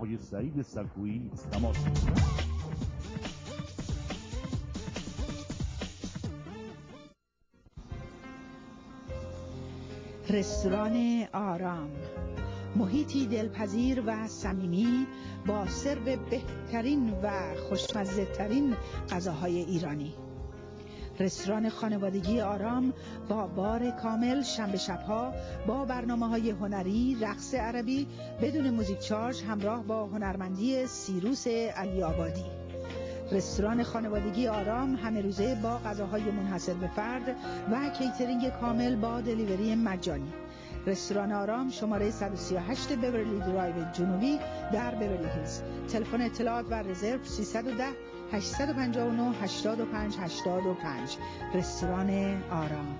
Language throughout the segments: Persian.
آقای سعید سکویی تماس بگیرید. رستوران آرام، محیطی دلپذیر و صمیمی با سرو بهترین و خوشمزه ترین غذاهای ایرانی. رستوران خانوادگی آرام با بار کامل شنبه شبها با برنامه‌های هنری، رقص عربی بدون موزیک چارج همراه با هنرمندی سیروس علی آبادی. رستوران خانوادگی آرام همه روزه با غذاهای منحصر به فرد و کیترینگ کامل با دلیوری مجانی. رستوران آرام شماره 138 بیورلی درایو جنوبی در بیورلی هیلز. تلفن اطلاعات و رزرو 310 859 85 85. رستوران آرام.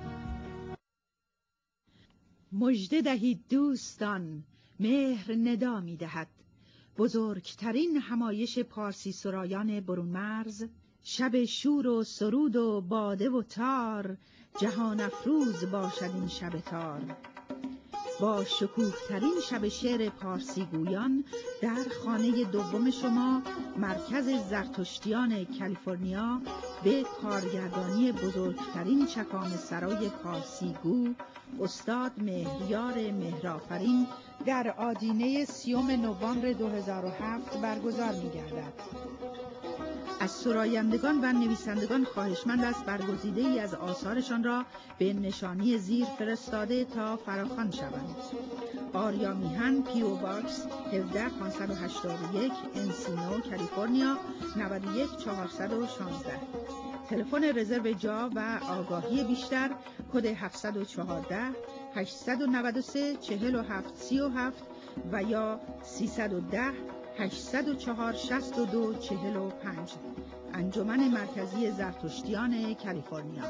مژده دهید دوستان، مهر ندا می دهد. بزرگترین همایش پارسی سرایان برون مرز، شب شور و سرود و باده و تار، جهان افروز باشد این شب تار. با شکوه ترین شب شعر پارسی گویان در خانه دوم شما، مرکز زرتشتیان کالیفرنیا، به کارگردانی بزرگترین چکان سرای پارسی گو استاد مهریار مهرآفرین در آدینه 30 نوامبر 2007 برگزار می‌گردد. از سرایندگان و نویسندگان خواهشمند است برگزیده‌ای از آثارشان را به نشانی زیر فرستاده تا فراخوان شوند. آریا میهن، پیو باکس 17581 انسینو کالیفرنیا 91416. تلفن رزرو جا و آگاهی بیشتر کد 714 893 4737 و یا 310 804 62 45. انجمن مرکزی زرتشتیان کالیفرنیا.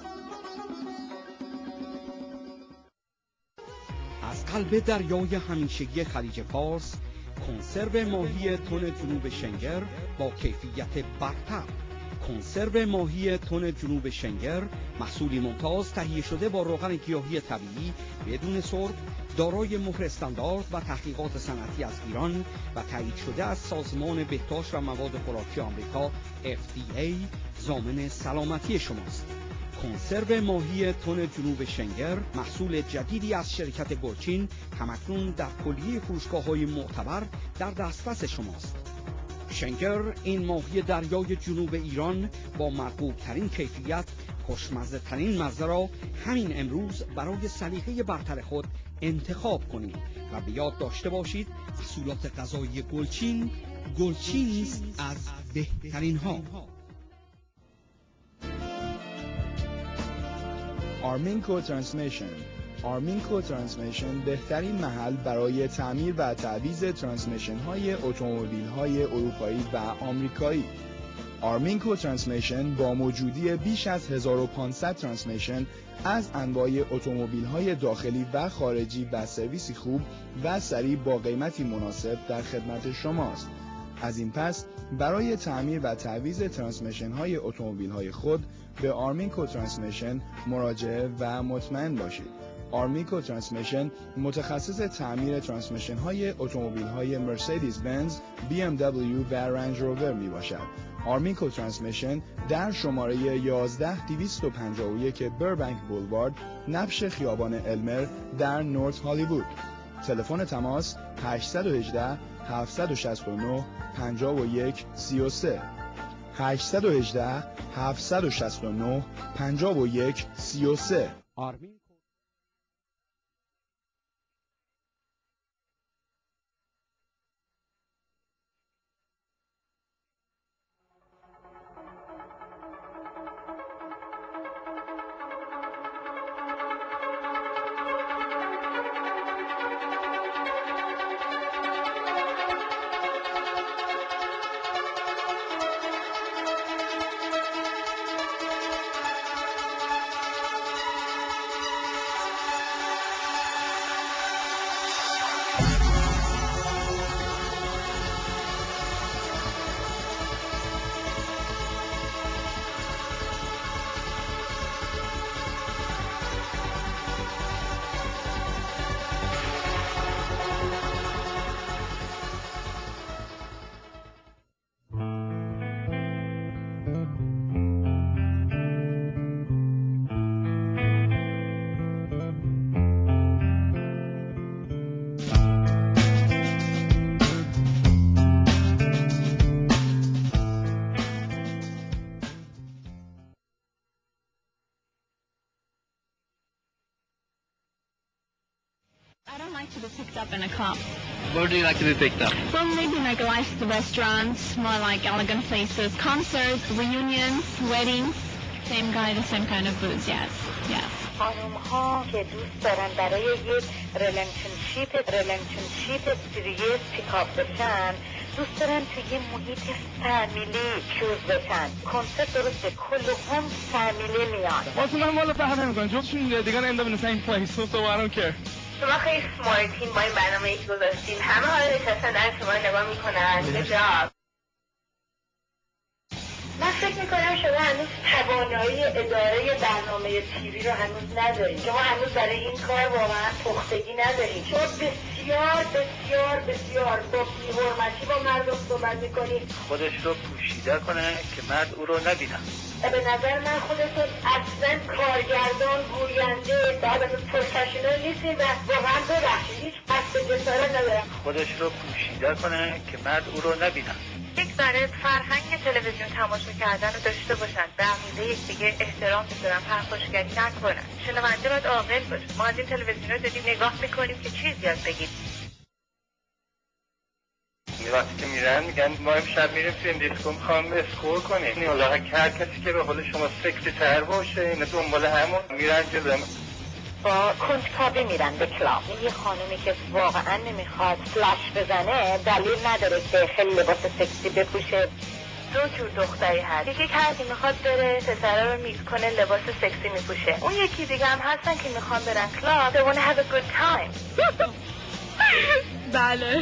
از قلب دریای همیشگی خلیج فارس، کنسرو ماهی تن جنوب شنگر با کیفیت برتر. کنسرو ماهی تن جنوب شنگر محصولی ممتاز تهیه شده با روغن گیاهی طبیعی بدون سرب، دارای مهر استاندارد و تحقیقات صنعتی از ایران و تایید شده از سازمان بهداشت و مواد خوراکی آمریکا FDA ضامن سلامتی شماست. کنسرو ماهی تن جنوب شنگر محصول جدیدی از شرکت گلچین همکنون در کلیه فروشگاه‌های معتبر در دسترس شماست. شنگر این ماهی دریای جنوب ایران با مرغوب ترین کیفیت، خوشمزه ترین مزه را همین امروز برای سلیقه برتر خود انتخاب کنید و به یاد داشته باشید محصولات غذایی گلچین است از بهترین ها. آرمینکو ترانسمیشن بهترین محل برای تعمیر و تعویض ترانسمیشن های اتومبیل های اروپایی و آمریکایی. آرمینکو ترانسمیشن با موجودی بیش از 1500 ترانسمیشن از انواع اتومبیل های داخلی و خارجی و سرویسی خوب و سریع با قیمتی مناسب در خدمت شماست. از این پس برای تعمیر و تعویض ترانسمیشن های اتومبیل های خود به آرمینکو ترانسمیشن مراجعه و مطمئن باشید. آرمینکو ترانسمیشن متخصص تعمیر ترانسمیشن های اتومبیل های مرسدس بنز، BMW و رنج روور می باشد. آرمینکو ترانسمیشن در شماره 11251 بربنک بولوارد، نبش خیابان المر در نورت هالیوود. تلفن تماس 818 769 51 33 818 769 51 33. like to be picked up in a club? Where do you like to be picked up? Well, maybe like nice restaurants, more like elegant places, concerts, reunions, weddings. Same kind of booze, yes. خانم‌ها که دوست دارن برای یک ریلیشنشیپ سیریس پیکاپ بشن، دوست دارن توی یه محیط فامیلی چوز بشن. کنسپت درسته، کلهم فامیلی میان. واسه من والا فهم نمی‌کنم. جفتشون دیگه end up in the same place, so I don't care. شما خیلی سمارتین، ما این برنامه یک گذاشتیم. همه حالا نشستن در شما نگاه میکنن. نجاب. من فکر میکنم شما هنوز توانایی اداره برنامه تیوی رو هنوز ندارید. شما هنوز برای این کار واقعا پختگی ندارید. شما بسیار با بی‌حرمتی با مردم صحبت میکنید. خودش رو پوشیده کنه که مرد او رو نبینه. به نظر من خودتون اصلا کارگردان، گوینده، بعد پروفشنال نیستید و واقعا ببخشید هیچ قصد جسارت ندارم. خودش رو پوشیده کنه که مرد او رو نبینه. یک ذره فرهنگ تلویزیون تماشا کردن رو داشته باشن، به عقیده یکدیگه احترام بذارن، پرخاشگری نکنن. شنونده باید عاقل باشه. ما از این تلویزیون رو داریم نگاه میکنیم که چیز یاد بگیریم. وقتی که میرن میگن ما امشب میریم فیلم دیسکو میخوام اسکور کنیم. حالا هر کسی که به قول شما سکسی تر باشه اینا دنبال همون میرن جلو. با کنجکاوی میرن به کلاب. یه خانومی که واقعا نمیخواد فلش بزنه دلیل نداره که خیلی لباس سکسی بپوشه. دو جور دختری هست. یکی که میخواد بره پسرا رو میت کنه لباس سکسی میپوشه. اون یکی دیگه هم هستن که میخوان برن کلاب. They wanna have a good time. بله.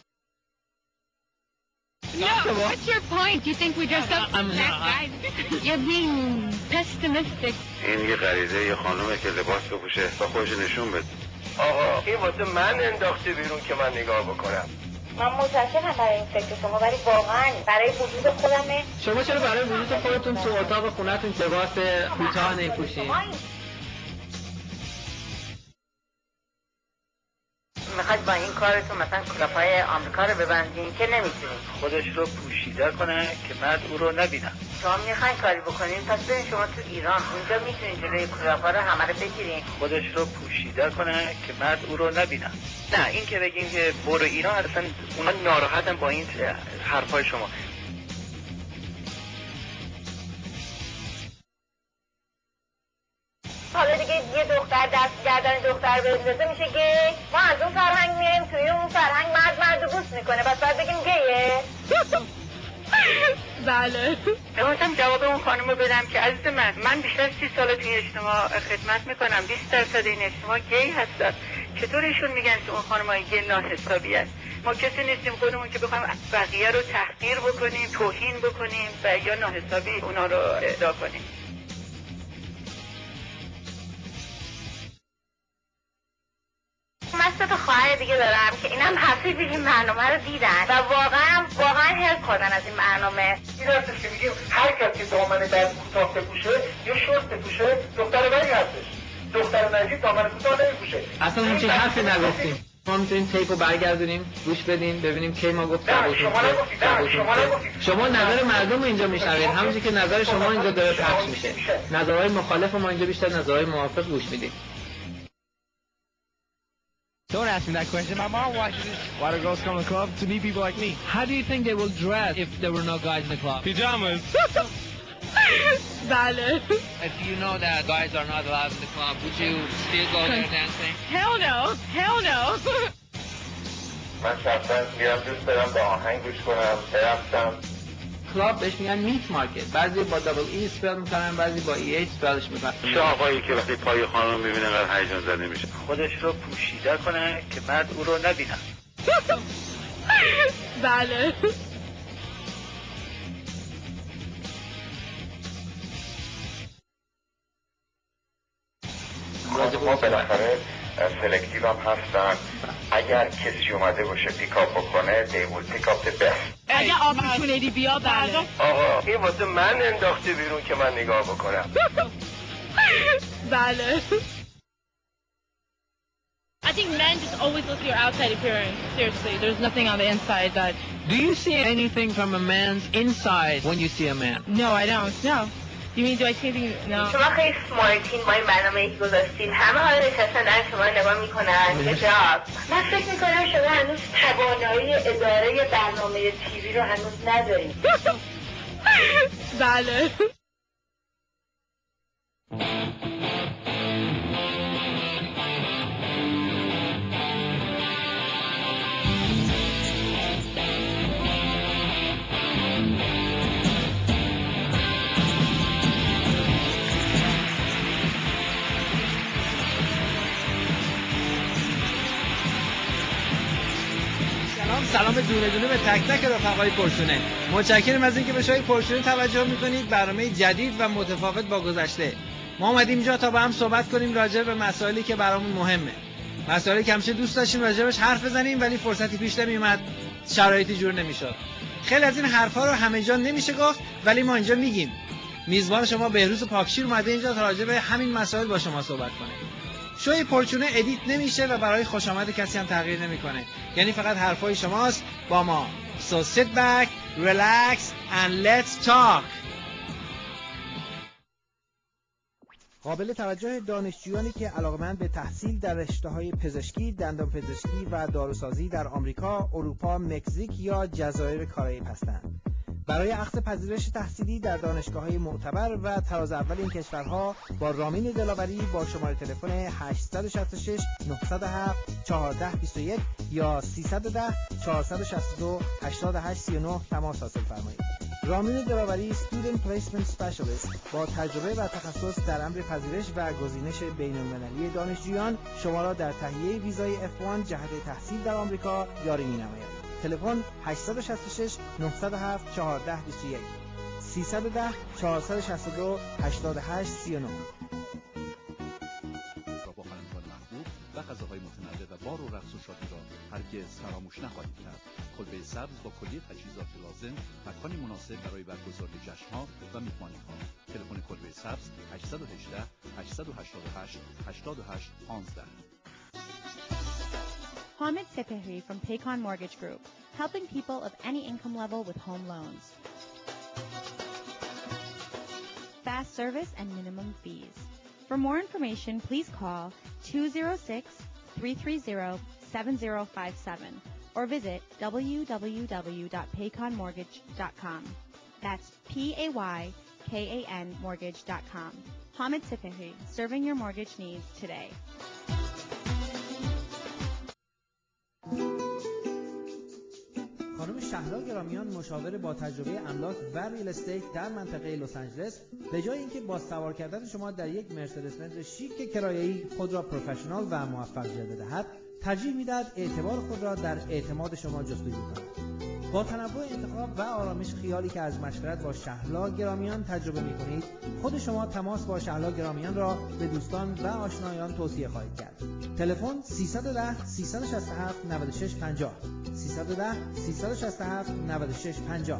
No, what's your point? You think we dressed up as that guys? You're being pessimistic. این یه غریزه یه خانومه که لباس بپوشه و خودش نشون بده. آقا این واسه من انداخته بیرون که من نگاه بکنم. من متاسفم برای این فکر شما، ولی واقعا برای وجود خودمه. شما چرا برای وجود خودتون تو اتاق خونه‌تون لباس کوتاه نمی‌پوشید؟ میخواید با این کارتون مثلا کلاپای آمریکا رو ببندین که نمیتونید. خودش رو پوشیده کنه که مرد او رو نبینه. شما میخواین کاری بکنین پس برین شما تو ایران، اونجا میتونین جلوی کلاپا رو همه رو بگیرین. خودش رو پوشیده کنه که مرد او رو نبینه. نه این که بگیم که برو ایران، اصلا اونا ناراحتن با این حرفای شما. حالا دیگه یه دختر دست گردن دختر بندازه میشه گی. ما از اون فرهنگ میریم توی اون فرهنگ مرد رو بوس میکنه، پس باید بگیم گیه. بله. میخواستم جواب اون خانم رو بدم که عزیز من بیشتر 30 سال توی اجتماع خدمت میکنم. 20% این اجتماع گی هستن. چطور ایشون میگن که اون خانم های گی ناحسابی هست؟ ما کسی نیستیم خودمون که بخوایم بقیه رو تحقیر بکنیم، توهین بکنیم و یا ناحسابی اونا رو ادعا کنیم. من 3 تا خواهر دیگه دارم که اینم حفیظ این برنامه رو دیدن و واقعا حرف خوردن از این برنامه. این هستش که میگیم هر کسی دامن دست کوتاه بپوشه یا شورت بپوشه دختر بری هستش. دختر نجیب دامن کوتاه نمیپوشه. اصلا همچین حرفی نگفتیم. ما میتونیم تیپو برگردونیم، گوش بدیم، ببینیم کی ما گفتیم. شما نظر مردم اینجا میشنوید، همونجوری که نظر شما اینجا داره پخش میشه. نظرهای مخالف ما اینجا بیشتر نظرهای موافق گوش میدیم. Don't ask me that question. My mom watches this. Why do girls come to the club? To meet people like me. How do you think they will dress if there were no guys in the club? Pajamas. بله. If you know that guys are not allowed in the club, would you still go there dancing? Hell no. Hell no. من شخصا میرم دوست دارم با آهنگ گوش کنم، برفتم. کلاب بهش میگن میت مارکت. بعضی با دابل ای اسپل میکنن، بعضی با ای ایچ اسپلش میکنن. چه آقایی که وقتی پای خانم میبینه انقدر هیجان زده میشه. خودش رو پوشیده کنه که مرد او رو نبینه. بله. ما بالاخره سلکتیو هم هستن. اگر کسی اومده باشه پیکاپ بکنه they will pick up the best. اگه opportunity بیا بله. آقا این واسه من انداخته بیرون که من نگاه بکنم. بله. I think men just always look at your outside appearance. Seriously, there's nothing on the inside that... Do you see anything from a man's inside when you see a man? No, I don't. No. Do you enjoy changing? No. شما خیلی سمارتین، ما این برنامه‌ای که گذاشتین همه حالا نشستن در شما نگاه میکنن که جاب. من فکر میکنم شما هنوز توانایی اداره برنامه تیوی رو هنوز ندارید. بله. سلام دونه دونه به تک تک رفقای پرشونه. متشکرم از اینکه به شای پرشونه توجه میکنید. برنامه جدید و متفاوت با گذشته. ما اومدیم اینجا تا با هم صحبت کنیم راجع به مسائلی که برامون مهمه. مسائلی که همیشه دوست داشتیم راجعش حرف بزنیم ولی فرصتی پیش نمیومد، شرایطی جور نمیشد. خیلی از این حرفا رو همه جا نمیشه گفت ولی ما اینجا میگیم. میزبان شما بهروز پاکشیر اومده اینجا تا راجع به همین مسائل با شما صحبت کنه. شوی پرچونه ادیت نمیشه و برای خوش آمد کسی هم تغییر نمیکنه. یعنی فقط حرفای شماست با ما. So sit back, relax and let's talk. قابل توجه دانشجویانی که علاقه‌مند به تحصیل در رشته‌های پزشکی، دندانپزشکی و داروسازی در آمریکا، اروپا، مکزیک یا جزایر کارائیب هستند. برای اخذ پذیرش تحصیلی در دانشگاه‌های معتبر و تراز اول این کشورها با رامین دلاوری با شماره تلفن 866 907 1421 یا 310 462 8839 تماس حاصل فرمایید. رامین دلاوری Student Placement Specialist با تجربه و تخصص در امر پذیرش و گزینش بین‌المللی دانشجویان شما را در تهیه ویزای F1 جهت تحصیل در آمریکا یاری می‌نماید. تلفن 866 907 1421 310 462 8839. با خوانندگان محبوب و غذاهای متنوع و بار و رقص و شادی را هرگز فراموش نخواهید کرد. کلبه سبز با کلیه تجهیزات لازم، مکانی مناسب برای برگزاری جشن‌ها و میهمانی‌ها. تلفن کلبه سبز 818 888 88 15. Hamid Sepehri from Paycon Mortgage Group, helping people of any income level with home loans. Fast service and minimum fees. For more information, please call 206-330-7057 or visit www.payconmortgage.com. That's PAYKAN mortgage.com. Hamid Sepehri, serving your mortgage needs today. خانم شهلا گرامیان مشاور با تجربه املاک و ریل استیت در منطقه لس آنجلس به جای اینکه با سوار کردن شما در یک مرسدس بنز شیک کرایه‌ای خود را پروفشنال و موفق جلوه دهد، ترجیح می‌دهد اعتبار خود را در اعتماد شما جستجو کند. با تنوع انتخاب و آرامش خیالی که از مشورت با شهلا گرامیان تجربه می‌کنید، خود شما تماس با شهلا گرامیان را به دوستان و آشنایان توصیه خواهید کرد. تلفن 310 367 9650 310 367 9650.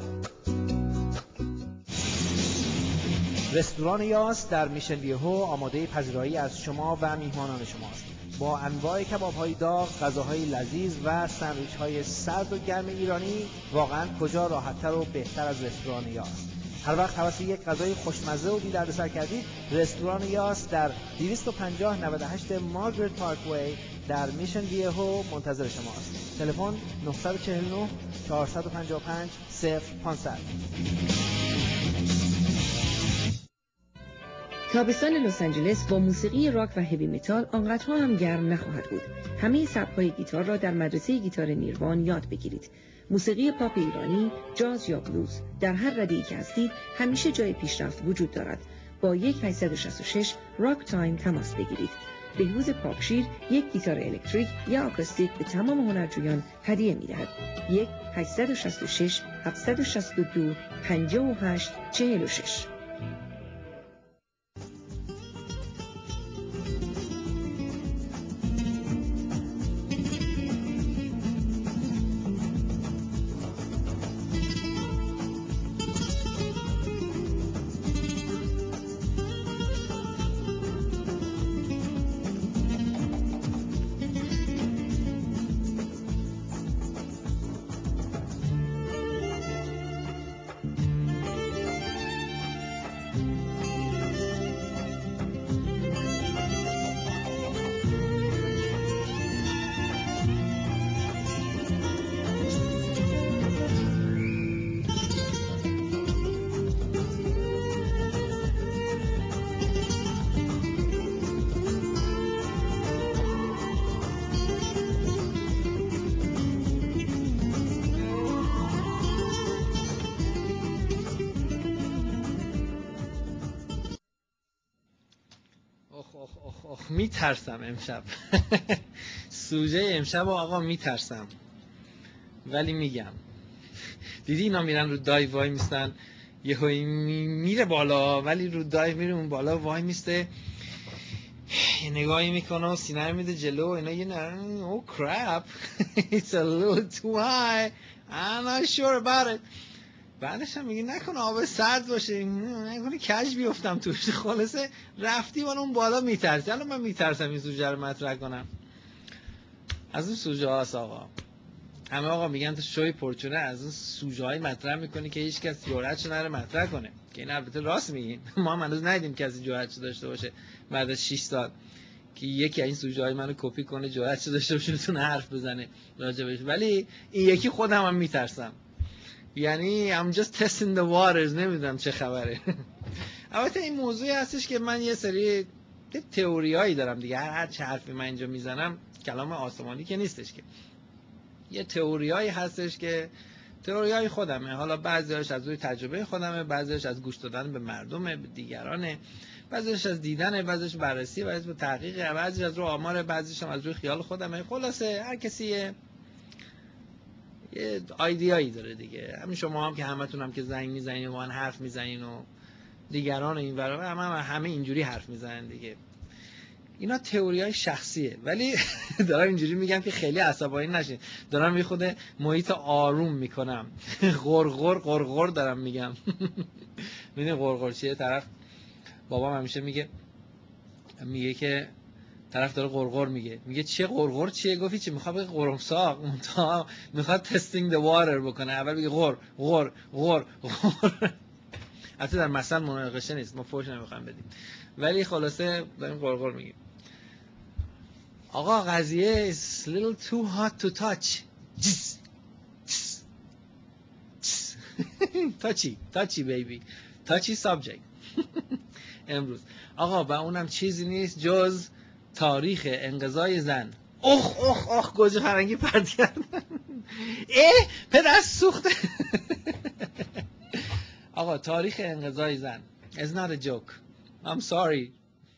رستوران یاس در میشن ویهو آماده پذیرایی از شما و میهمانان شماست. با انواع کباب‌های داغ، غذاهای لذیذ و ساندویچ‌های سرد و گرم ایرانی، واقعاً کجا راحت‌تر و بهتر از رستوران یاس. هر وقت حواس یک غذای خوشمزه و بی‌دردسر کردید، رستوران یاس در 250 98 مارگرت پارکوی در میشن ویهو منتظر شماست. تلفن 949 455 0500. تابستان لس آنجلس با موسیقی راک و هوی متال آنقدرها هم گرم نخواهد بود. همه سبک‌های گیتار را در مدرسه گیتار نیروان یاد بگیرید. موسیقی پاپ ایرانی، جاز یا بلوز، در هر رده‌ای که هستید همیشه جای پیشرفت وجود دارد. با 1866 راک تایم تماس بگیرید. بهروز پاکشیر یک گیتار الکتریک یا آکوستیک به تمام هنرجویان هدیه می‌دهد. 1866 762 58 46. میترسم امشب. سوژه امشب آقا میترسم، ولی میگم. دیدی اینا میرن رو دایو وای میستن، یه هایی میره بالا ولی رو دایو میره اون بالا وای میسته، یه نگاهی میکنه و سینه رو میده جلو، اینا یه نه oh crap it's a little too high I'm not sure about it. بعدش هم میگه نکنه آب سرد باشه، نکنه کج بیفتم توش. خلاصه رفتی بالا اون بالا میترسی. الان من میترسم این سوژه رو مطرح کنم. از اون سوژه هاست آقا. همه آقا میگن تو شوی پرچونه از اون سوژه های مطرح میکنی که هیچ کس جرأتش نره مطرح کنه، که این البته راست میگین. ما هم هنوز ندیدیم کسی جرأتش داشته باشه بعد از 6 سال که یکی این سوژه های منو کپی کنه، جرأتش داشته باشه بتونه حرف بزنه راجبش. ولی این یکی خودم هم میترسم، یعنی I'm just testing the waters. نمیدونم چه خبره. البته این موضوعی هستش که من یه سری تئوریایی دارم دیگه. هر چه حرفی من اینجا میزنم کلام آسمانی که نیستش، که یه تئوریایی هستش که تئوریای خودمه. حالا بعضی‌هاش از روی تجربه خودمه، بعضی‌هاش از گوش دادن به مردم، به دیگرانه، بعضی‌هاش از دیدن، بعضی‌هاش بررسی، بعضی‌هاش تحقیق، بعضی‌هاش از روی آمار، بعضی‌هاش هم از روی خیال خودمه. خلاصه هر کسی یه ایده‌ای داره دیگه. همین شما هم که همتون هم که زنگ میزنین و من حرف میزنین و دیگران این ور همه اینجوری حرف میزنن دیگه. اینا تئوریای شخصیه، ولی دارم اینجوری میگم که خیلی عصبانی نشین. دارم یه خود محیط آروم میکنم. غرغر غرغر دارم میگم. ببین غرغر چیه؟ طرف بابام همیشه میگه که طرف داره غرغر میگه چه غرغر چیه؟ گفتی چی؟ میخواد بگه قرمساق، میخواد تستینگ the water بکنه. اول بگه غر غر غر غر. حتی در مثل مناقشه نیست، ما فوش نمیخوایم بدیم، ولی خلاصه داریم غرغر میگیم. آقا قضیه is little too hot to touch. touchy baby, touchy subject. امروز آقا و اونم چیزی نیست جز تاریخ انقضای زن. اخ گوجه فرنگی پرد کردن. پدر سوخته. آقا تاریخ انقضای زن is not a joke. I'm sorry.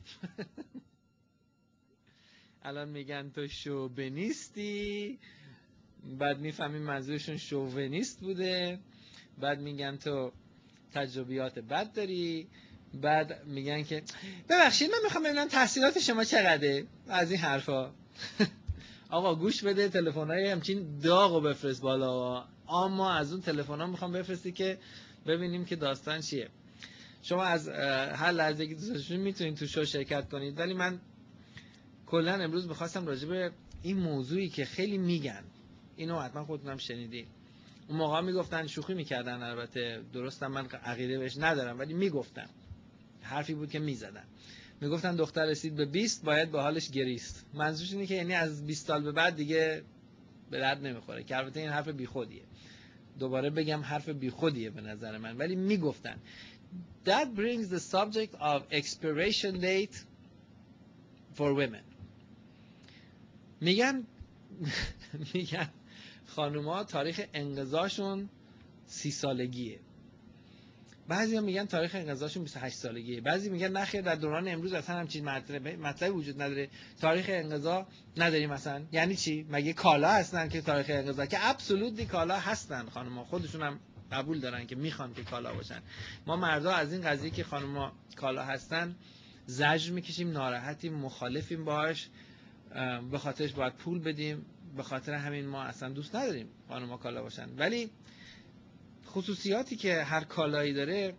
الان میگن تو شوونیستی، بعد میفهمیم منظورشون شوونیست بوده، بعد میگن تو تجربیات بد داری، بعد میگن که ببخشید من میخوام ببینم تحصیلات شما چقدره. از این حرفا. آقا گوش بده، تلفن‌های همچین داغو بفرست بالا. اما از اون تلفن‌ها میخوام بفرستی که ببینیم که داستان چیه. شما از هر لحظه که دوست داشتید میتونید تو شو شرکت کنید، ولی من کلا امروز میخواستم راجع به این موضوعی که خیلی میگن، اینو حتما خودتون هم شنیدین. اون موقع میگفتن، شوخی میکردن، البته درستم من عقیده بهش ندارم، ولی میگفتن، حرفی بود که میزدن. میگفتن دختر رسید به 20 باید به حالش گریست. منظورش اینه که یعنی از 20 سال به بعد دیگه به درد نمیخوره، که البته این حرف بیخودیه. دوباره بگم حرف بیخودیه به نظر من، ولی میگفتن. That brings the subject of expiration date for women. میگن خانوما تاریخ انقضاشون 30 سالگیه. بعضی ها میگن تاریخ انقضاشون 28 سالگیه. بعضی میگن نخیر در دوران امروز اصلا همچین مطلبی وجود نداره، تاریخ انقضا نداریم مثلا. یعنی چی؟ مگه کالا هستن که تاریخ انقضا؟ که ابسولوتلی کالا هستن. خانوما خودشون هم قبول دارن که میخوان که کالا باشن. ما مردا از این قضیه که خانوما کالا هستن زجر میکشیم، ناراحتیم، مخالفیم باهاش، به خاطرش باید پول بدیم. به خاطر همین ما اصلا دوست نداریم خانوما کالا باشن. ولی خصوصیاتی که هر کالایی داره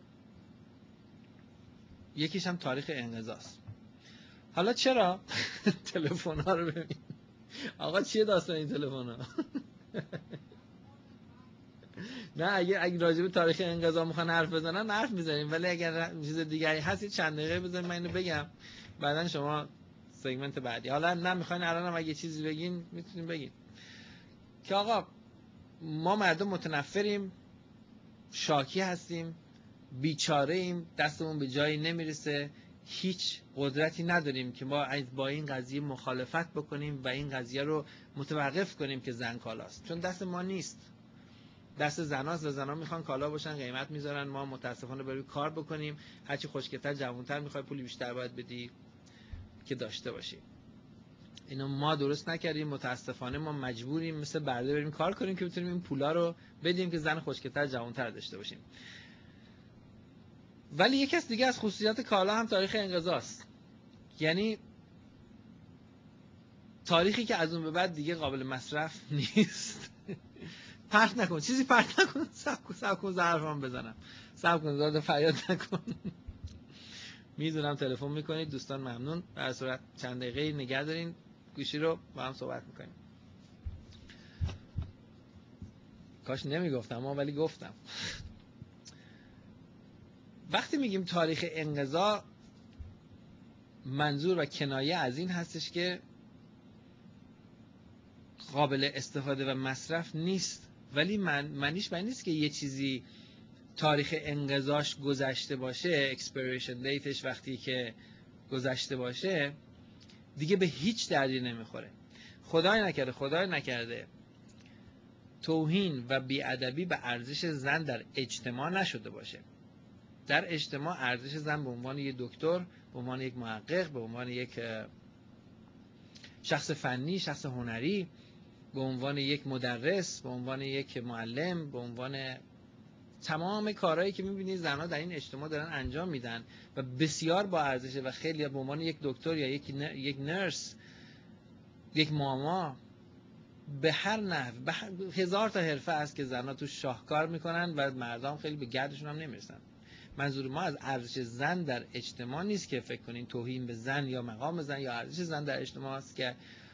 یکیش هم تاریخ انقضاست. حالا چرا؟ تلفن ها رو ببین. آقا چیه داستان این تلفن ها؟ نه اگه راجع به تاریخ انقضا میخوان حرف بزنن حرف میزنیم، ولی اگر چیز دیگری هست چند دقیقه بذارید من اینو بگم، بعدن شما سگمنت بعدی. حالا نه میخواین الانم اگه چیزی بگین میتونیم بگین که آقا ما مردم متنفریم، شاکی هستیم، بیچاره ایم، دستمون به جایی نمیرسه، هیچ قدرتی نداریم که ما با این قضیه مخالفت بکنیم و این قضیه رو متوقف کنیم که زن کالاست، چون دست ما نیست، دست زناست و زنا میخوان کالا باشن، قیمت میذارن، ما متاسفانه برای کار بکنیم، هرچی خوشگل‌تر جوان‌تر میخوای پولی بیشتر باید بدی. که داشته باشیم. اینو ما درست نکردیم، متاسفانه ما مجبوریم مثل برده بریم کار کنیم که بتونیم این پولا رو بدیم که زن خوشگل‌تر جوان‌تر داشته باشیم. ولی یکی از دیگه از خصوصیات کالا هم تاریخ انقضاست. یعنی تاریخی که از اون به بعد دیگه قابل مصرف نیست. پرت نکن، چیزی پرت نکن، صبر کن ظرفام بزنم، صبر کن داد فریاد نکن. میدونم تلفن میکنید دوستان، ممنون. در صورت چند دقیقه نگه دارین گوشی رو، با هم صحبت میکنیم. کاش نمیگفتم ولی گفتم. وقتی میگیم تاریخ انقضا، منظور و کنایه از این هستش که قابل استفاده و مصرف نیست، ولی معنیش نیست که یه چیزی تاریخ انقضاش گذشته باشه، expiration dateش وقتی که گذشته باشه دیگه به هیچ دردی نمیخوره. خدای نکرده توهین و بی‌ادبی به ارزش زن در اجتماع نشده باشه. در اجتماع ارزش زن به عنوان یک دکتر، به عنوان یک محقق، به عنوان یک شخص فنی، شخص هنری، به عنوان یک مدرس، به عنوان یک معلم، به عنوان تمام کارهایی که می‌بینید زن‌ها در این اجتماع دارن انجام میدن و بسیار با ارزشه و خیلی به عنوان یک دکتر یا یک نرس، یک ماما، به هر نحو هزار تا حرفه است که زن‌ها تو شاهکار میکنن و مردم خیلی به گردشون هم نمیرسن. منظور ما از ارزش زن در اجتماع نیست که فکر کنین توهین به زن یا مقام زن یا ارزش زن در اجتماع است که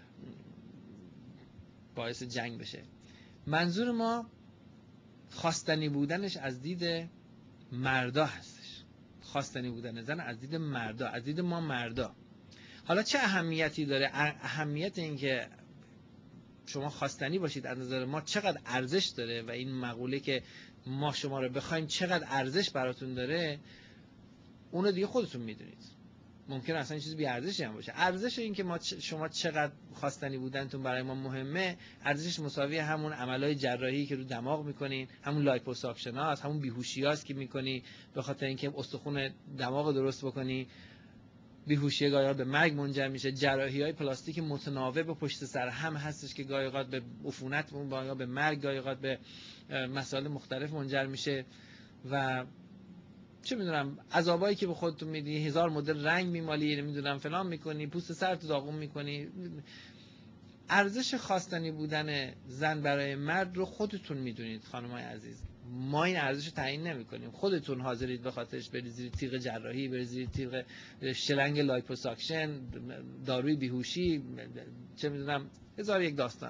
باعث جنگ بشه. منظور ما خواستنی بودنش از دید مردا هستش، خواستنی بودن زن از دید مردا، از دید ما مردا. حالا چه اهمیتی داره؟ اهمیت این که شما خواستنی باشید از نظر ما چقدر ارزش داره و این مقوله که ما شما رو بخوایم چقدر ارزش براتون داره، اونو دیگه خودتون میدونید. ممکنه اصلا چیز بی ارزشی هم باشه. ارزش این که شما چقدر خواستنی بودنتون برای ما مهمه، ارزشش مساوی همون عملای جراحی که رو دماغ میکنین، همون لایپوساکشن هاست، همون بیهوشیاست که میکنی به خاطر اینکه استخون دماغ درست بکنی. بیهوشی گاهی به مرگ منجر میشه. جراحی‌های پلاستیک متناوب پشت سر هم هستش که گاهی اوقات به عفونت، گاهی به مرگ، گاهی اوقات به مسائل مختلف منجر میشه و چه میدونم عذابایی که به خودتون میدی، هزار مدل رنگ میمالی، نمیدونم فلان میکنی، پوست سرت داغون میکنی. ارزش خواستنی بودن زن برای مرد رو خودتون میدونید خانمای عزیز. ما این ارزش رو تعیین نمی‌کنیم. خودتون حاضرید به خاطرش برید زیر تیغ جراحی، برید زیر تیغ شلنگ لایپوساکشن، داروی بیهوشی، چه میدونم هزار یک داستان.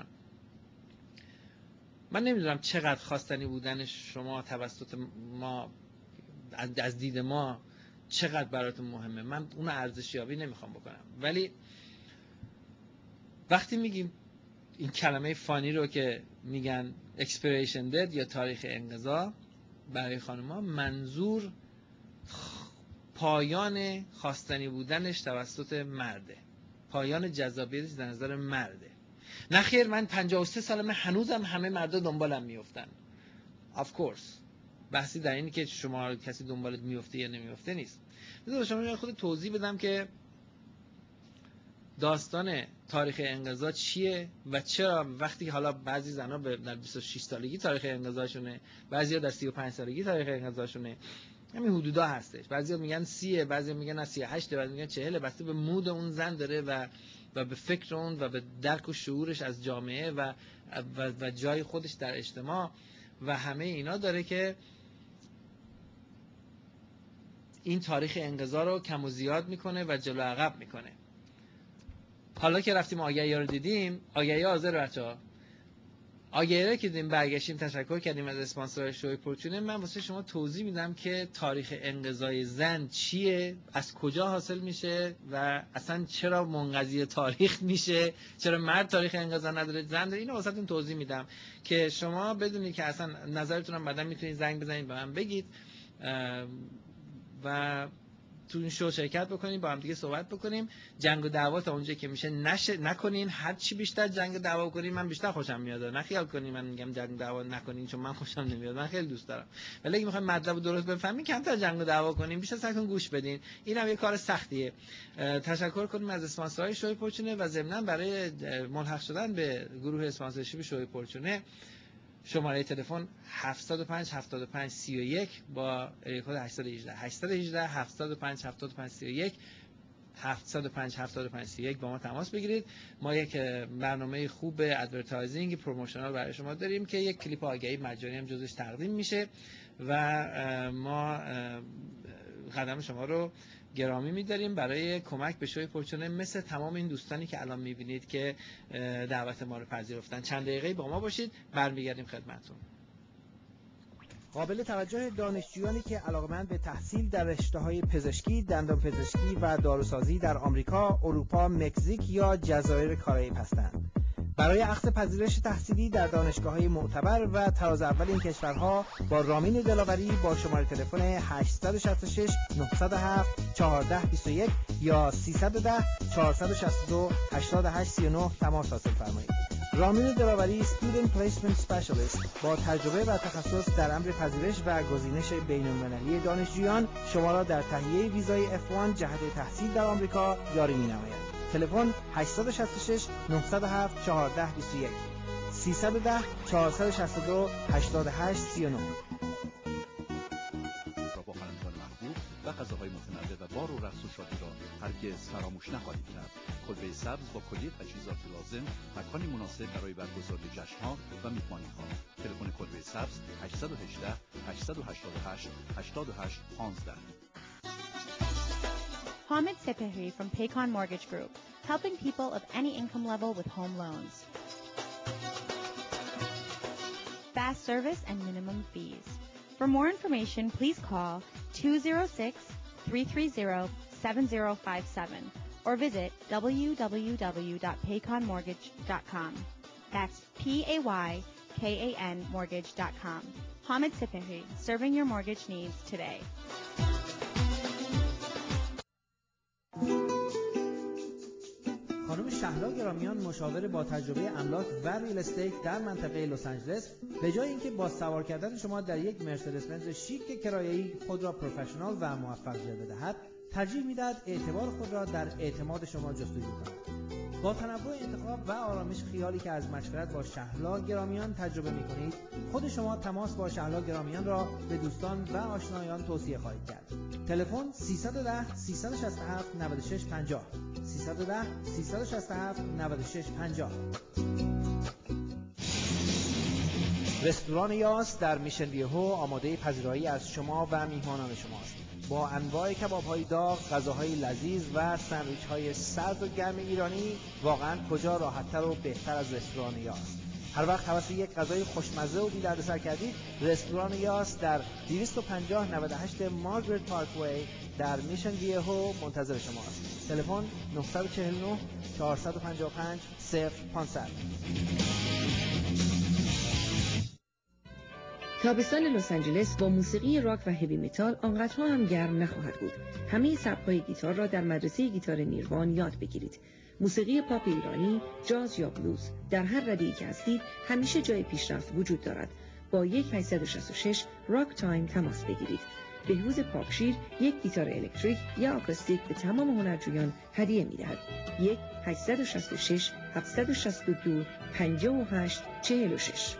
من نمیدونم چقدر خواستنی بودن شما توسط ما از دید ما چقدر براتون مهمه. من اون ارزشیابی نمیخوام بکنم، ولی وقتی میگیم این کلمه فانی رو که میگن expiration date یا تاریخ انقضا برای خانم‌ها، منظور پایان خواستنی بودنش توسط مرده، پایان جذابیتش در نظر مرده. نه خیر، من 53 سالمه هنوزم همه مردا دنبالم میافتن. of course بحثی در اینه که شما کسی دنبالت میفته یا نمیفته نیست. بذار شما خود توضیح بدم که داستان تاریخ انقضا چیه و چرا وقتی حالا بعضی زنها در 26 سالگی تاریخ انقضاشونه، بعضیا در 35 سالگی تاریخ انقضاشونه، همین حدودا هستش. بعضیا میگن 30، بعضیا میگن 38، بعضیا میگن 40، بسته به مود اون زن داره و به فکر اون و به درک و شعورش از جامعه و جای خودش در اجتماع و همه اینا داره که این تاریخ انقضا رو کم و زیاد میکنه و جلو عقب میکنه. حالا که رفتیم آگهی‌ها رو دیدیم، آگهی‌ها حاضر بچه‌ها، آگهی‌ها که دیدیم برگشتیم تشکر کردیم از اسپانسرهای شوی پورچونه. من واسه شما توضیح میدم که تاریخ انقضای زن چیه، از کجا حاصل میشه و اصلا چرا منقضی تاریخ میشه، چرا مرد تاریخ انقضا نداره، زن داره. اینو واسهتون توضیح میدم که شما بدونید که اصلا نظرتون هم بعدا میتونید زنگ بزنید به من بگید و تو این شو شرکت بکنیم، با هم دیگه صحبت بکنیم. جنگ و دعوا تا اونجا که میشه نکنین. هر چی بیشتر جنگ و دعوا کنین من بیشتر خوشم میاد. نه خیال کنین من میگم جنگ و دعوا نکنین چون من خوشم نمیاد. من خیلی دوست دارم. ولی اگه میخواین مطلب رو درست بفهمین کمتر جنگ و دعوا کنین، بیشتر سعی کنین گوش بدین. اینم یه کار سختیه. تشکر کنیم از اسپانسرهای شوی پرچونه و ضمناً برای ملحق شدن به گروه اسپانسرشیپ شوی پرچونه شماره تلفن 705 75 31 با کد 818 705 75 31 705 75 31 با ما تماس بگیرید. ما یک برنامه خوب ادورتایزینگ پروموشنال برای شما داریم که یک کلیپ آگهی مجانی هم جزوش تقدیم میشه و ما قدم شما رو گرامی می‌داریم برای کمک به شوی پرچونه، مثل تمام این دوستانی که الان می‌بینید که دعوت ما رو پذیرفتن. چند دقیقه با ما باشید، برمیگردیم خدمتتون. قابل توجه دانشجویانی که علاقه‌مند به تحصیل در رشته‌های پزشکی، دندانپزشکی و داروسازی در آمریکا، اروپا، مکزیک یا جزایر کارائیب هستند. برای اخذ پذیرش تحصیلی در دانشگاه‌های معتبر و تراز اول این کشورها با رامین دلاوری با شماره تلفن 866 907 1421 یا 310 462 8839 تماس حاصل فرمایید. رامین دلاوری Student Placement Specialist با تجربه و تخصص در امر پذیرش و گزینش بین‌المللی دانشجویان شما را در تهیه ویزای F1 جهت تحصیل در آمریکا یاری می‌نماید. تلفن 866 907 1421 310 462 8839. با خوانندگان محبوب و غذاهای متنوع و بار و رقص و شادی را هرگز فراموش نخواهید کرد. کلبه سبز با کلیه تجهیزات لازم، مکانی مناسب برای برگزاری جشن‌ها و میهمانی‌ها. تلفن کلبه سبز 818 888 88 15. Hamid Sepehri from Paycon Mortgage Group, helping people of any income level with home loans. Fast service and minimum fees. For more information, please call 206-330-7057 or visit www.payconmortgage.com. That's PAYKAN mortgage.com. Hamid Sepehri, serving your mortgage needs today. خانم شهلا گرامیان، مشاور با تجربه املاک و ریل استیت در منطقه لس آنجلس، به جای اینکه با سوار کردن شما در یک مرسدس بنز شیک کرایه‌ای خود را پروفشنال و موفق جلوه دهد، ترجیح می‌دهد اعتبار خود را در اعتماد شما جستجو کند. با تنوع انتخاب و آرامش خیالی که از مشورت با شهلا گرامیان تجربه می‌کنید، خود شما تماس با شهلا گرامیان را به دوستان و آشنایان توصیه خواهید کرد. تلفن 310 367 9650 310 367 9650. رستوران یاس در میشن ویهو آماده پذیرایی از شما و میهمانان شماست. با انواع کباب‌های داغ، غذاهای لذیذ و ساندویچ‌های سرد و گرم ایرانی، واقعاً کجا راحت‌تر و بهتر از رستوران یاس. هر وقت حواس یک غذای خوشمزه و بی‌دردسر کردید، رستوران یاس در 250 98 مارگرت پارکوی در میشن ویهو منتظر شماست. تلفن 949 455 0500. تابستان لس آنجلس با موسیقی راک و هوی متال آنقدرها هم گرم نخواهد بود. همه سبک‌های گیتار را در مدرسه گیتار نیروان یاد بگیرید. موسیقی پاپ ایرانی، جاز یا بلوز، در هر رده‌ای که هستید همیشه جای پیشرفت وجود دارد. با 1866 راک تایم تماس بگیرید. بهروز پاکشیر یک گیتار الکتریک یا آکوستیک به تمام هنرجویان هدیه می‌دهد. 1866 762 58 46.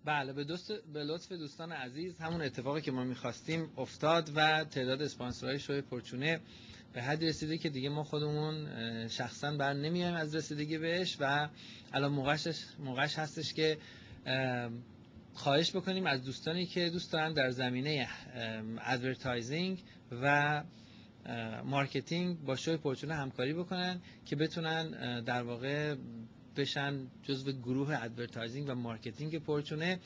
بله، به لطف دوستان عزیز همون اتفاقی که ما می‌خواستیم افتاد و تعداد اسپانسرهای شوی پرچونه به حدی رسیده که دیگه ما خودمون شخصا بر نمیایم از رسیدگی بهش و الان موقعش هستش که خواهش بکنیم از دوستانی که دوست دارن در زمینه ادورتایزینگ و مارکتینگ با شوی پرچونه همکاری بکنن که بتونن در واقع بشن جزو گروه ادورتایزینگ و مارکتینگ پرچونه.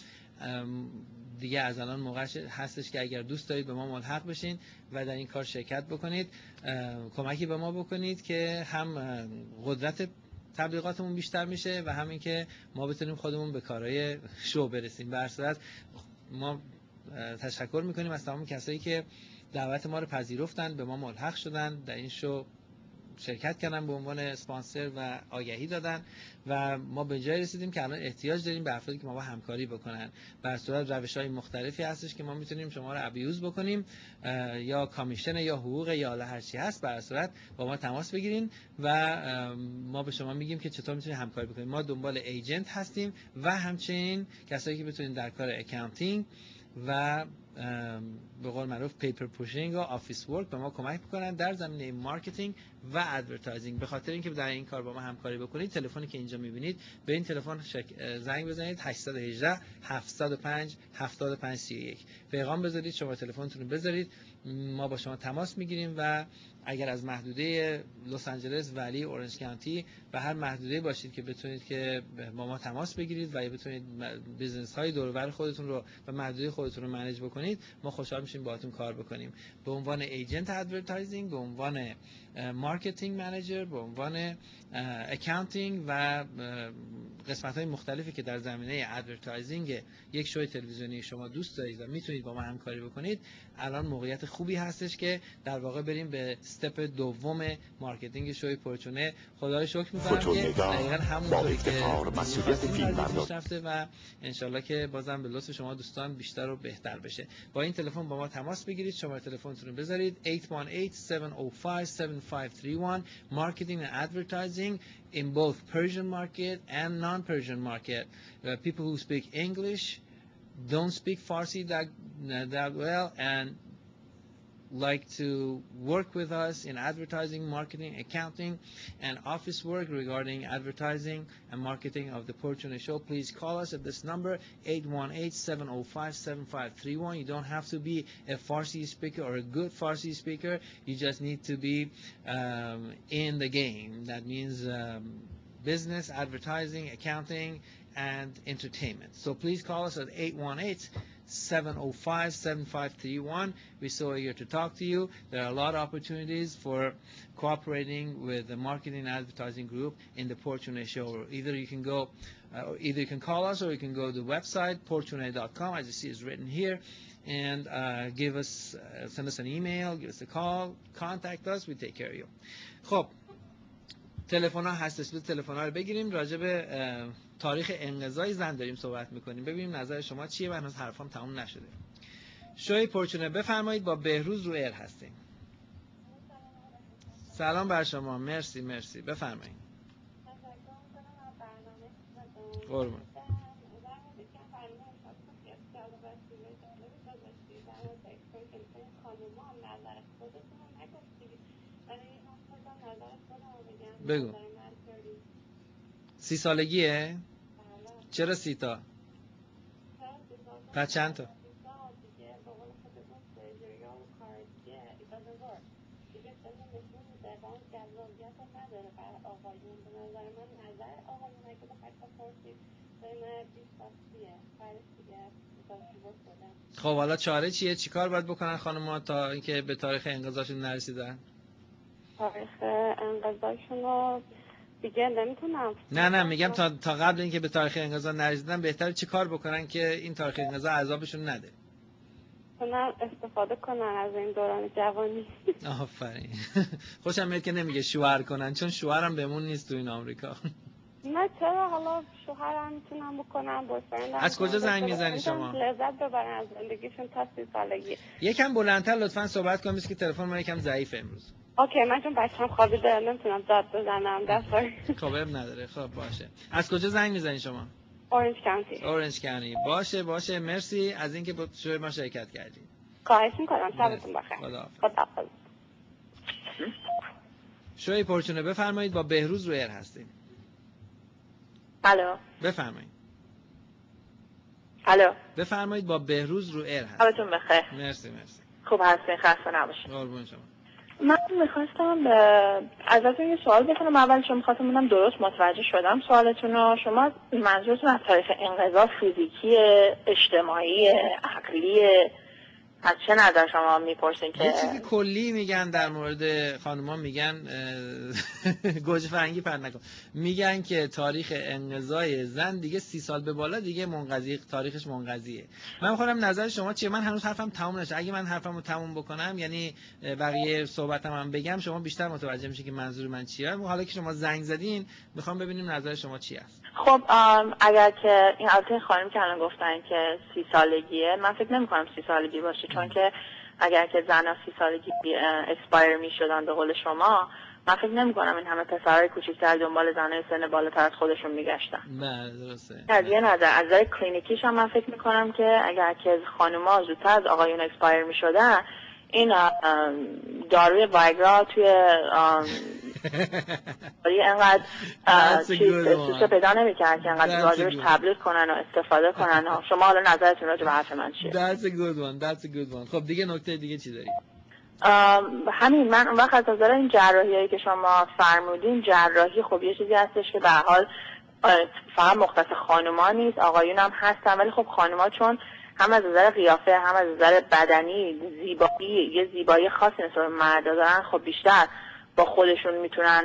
دیگه از الان موقع هستش که اگر دوست دارید به ما ملحق بشین و در این کار شرکت بکنید، کمکی به ما بکنید که هم قدرت تبلیغاتمون بیشتر میشه و همین که ما بتونیم خودمون به کارهای شو برسیم. به هر صورت ما تشکر میکنیم از تمام کسایی که دعوت ما رو پذیرفتن، به ما ملحق شدن، در این شو شرکت کردن به عنوان اسپانسر و آگهی دادن و ما به جای رسیدیم که الان احتیاج داریم به افرادی که ما با همکاری بکنن. به هر صورت روش‌های مختلفی هستش که ما میتونیم شما رو ابیوز بکنیم، یا کامیشن یا حقوق یا هر چی هست. به هر صورت با ما تماس بگیرین و ما به شما میگیم که چطور میتونید همکاری بکنید. ما دنبال ایجنت هستیم و همچنین کسایی که بتونن در کار اکانتینگ و به قول معروف پیپر پوشینگ و آفیس ورک به ما کمک بکنن در زمینه مارکتینگ و ادورتایزینگ. به خاطر اینکه در این کار با ما همکاری بکنید، تلفنی که اینجا میبینید به این تلفن زنگ بزنید 818 705 7531 پیغام بذارید، شما تلفنتون رو بذارید، ما با شما تماس میگیریم و اگر از محدوده لس آنجلس، ولی، اورنج کانتی و هر محدوده باشید که بتونید که با ما تماس بگیرید و یا بتونید بیزنس های دور و بر خودتون رو و محدوده خودتون رو منیج بکنید، ما خوشحال میشیم باهاتون کار بکنیم. به عنوان ایجنت ادورتایزینگ، به عنوان مارکتینگ منیجر، به عنوان اکانتینگ و قسمت‌های مختلفی که در زمینه ادورتایزینگ یک شوی تلویزیونی شما دوست دارید و میتونید با ما همکاری بکنید، الان موقعیت خوبی هستش که در واقع بریم به استپ دوم مارکتینگ شوی پرچونه. خدای شکر می‌کنم که دقیقاً همونطوری که مسئولیت فیلم رفته و انشالله که بازم به لطف شما دوستان بیشتر و بهتر بشه. با این تلفن با ما تماس بگیرید، شماره تلفنتون رو بذارید 818-705-7531 marketing and advertising in both Persian market and non-Persian market. People who speak English don't speak Farsi that well and like to work with us in advertising, marketing, accounting, and office work regarding advertising and marketing of the Fortune Show, please call us at this number 818-705-7531. You don't have to be a Farsi speaker or a good Farsi speaker. You just need to be in the game. That means business, advertising, accounting, and entertainment. So please call us at 818-705-7531. We're so eager to talk to you. There are a lot of opportunities for cooperating with the marketing and advertising group in the Fortune Show. Either you can call us or you can go to the website fortune.com, as you see is written here, and send us an email, give us a call, contact us, we take care of you. خب تلفن‌ها هستش، تلفن‌ها رو بگیریم. راجع به تاریخ انقضای زن داریم صحبت می‌کنیم. ببینیم نظر شما چیه و هنوز حرفام تموم نشده. شوی پرچونه بفرمایید، با بهروز رو ایر هستیم. سلام بر شما. مرسی بفرمایید. قربان. بگو. 30 سالگیه؟ چرا 30 تا؟ پس چند تا؟ خب حالا چاره چیه؟ چیکار باید بکنن خانم‌ها تا اینکه به تاریخ انقضاشون نرسیدن؟ تاریخ انقضاشون رو دیگه نمیتونم. نه میگم تا قبل اینکه به تاریخ انقضا نرسیدن بهتره چی کار بکنن که این تاریخ انقضا عذابشون نده؟ کنن استفاده کنن از این دوران جوانی. آفرین. خوشم میاد که نمیگه شوهر کنن، چون شوهرم بهمون نیست تو این آمریکا. نه چرا، حالا شوهرم میتونم بکنم، بویفرندم. از کجا زنگ میزنی شما؟ لذت ببرن از زندگیشون تا 30 سالگی. یکم بلندتر لطفاً صحبت کنید که تلفن من یکم ضعیفه امروز. اوکی، من چون بچه‌م خوابیده نمیتونم داد بزنم دست. خب نداره. خب باشه. از کجا زنگ میزنی شما؟ اورنج کانتی. باشه مرسی از اینکه با شوی ما شرکت کردید. خواهش میکنم. شبتون بخیر. خداحافظ. شوی پرچونه بفرمایید، با بهروز رو ایر هستیم. الو بفرمایید. الو بفرمایید، با بهروز رو ایر هستیم. شبتون بخیر. مرسی. خوب هستین، خسته نباشید. قربون شما. من میخواستم ازتون یه سوال بکنم. اول شما میخواستم ببینم درست متوجه شدم سوالتون رو. شما منظورتون از طریق انقضا فیزیکی، اجتماعی، عقلی، از چه نظر شما میپرسین که یه چیزی کلی میگن در مورد خانوما، میگن گوجه فرنگی پرد نکن، میگن که تاریخ انقضای زن دیگه 30 سال به بالا دیگه منقضی، تاریخش منقضیه. من میخوام نظر شما چیه؟ من هنوز حرفم تموم نشده. اگه من حرفمو تموم بکنم، یعنی بقیه صحبتم هم بگم، شما بیشتر متوجه میشین که منظور من چیه. حالا که شما زنگ زدین، میخوام ببینیم نظر شما چی است. خب اگر که این البته خانم که الان گفتن که 30 سالگیه، من فکر نمی‌کنم 30 سالگی باشه، چون که اگر که زن‌ها 30 سالگی اسپایر می‌شدن به قول شما، من فکر نمی‌کنم این همه پسرای کوچیک‌تر دنبال زنای سن بالاتر از خودشون میگشتن. بله درسته. از یه نظر، از نظر کلینیکیش هم من فکر می‌کنم که اگر که خانم‌ها زودتر از آقایون اسپایر می‌شدن، این داروی وایگرا توی اینقدر سوسه پیدا نمی‌کرد که اینقدر راجبش تبلیغ کنن و استفاده کنن. شما حالا نظرتون راجع به حرف من چیه؟ That's a good one. خب دیگه نکته دیگه چی داری؟ همین، من اون وقت از نظر این جراحیایی که شما فرمودین، جراحی خب یه چیزی هستش که به هر حال فقط مختص خانوما نیست، آقایون هم هستن، ولی خب خانوما چون هم از نظر قیافه، هم از نظر بدنی، زیبایی، یه زیبایی خاصی نسبت به مردا دارن، خب بیشتر با خودشون میتونن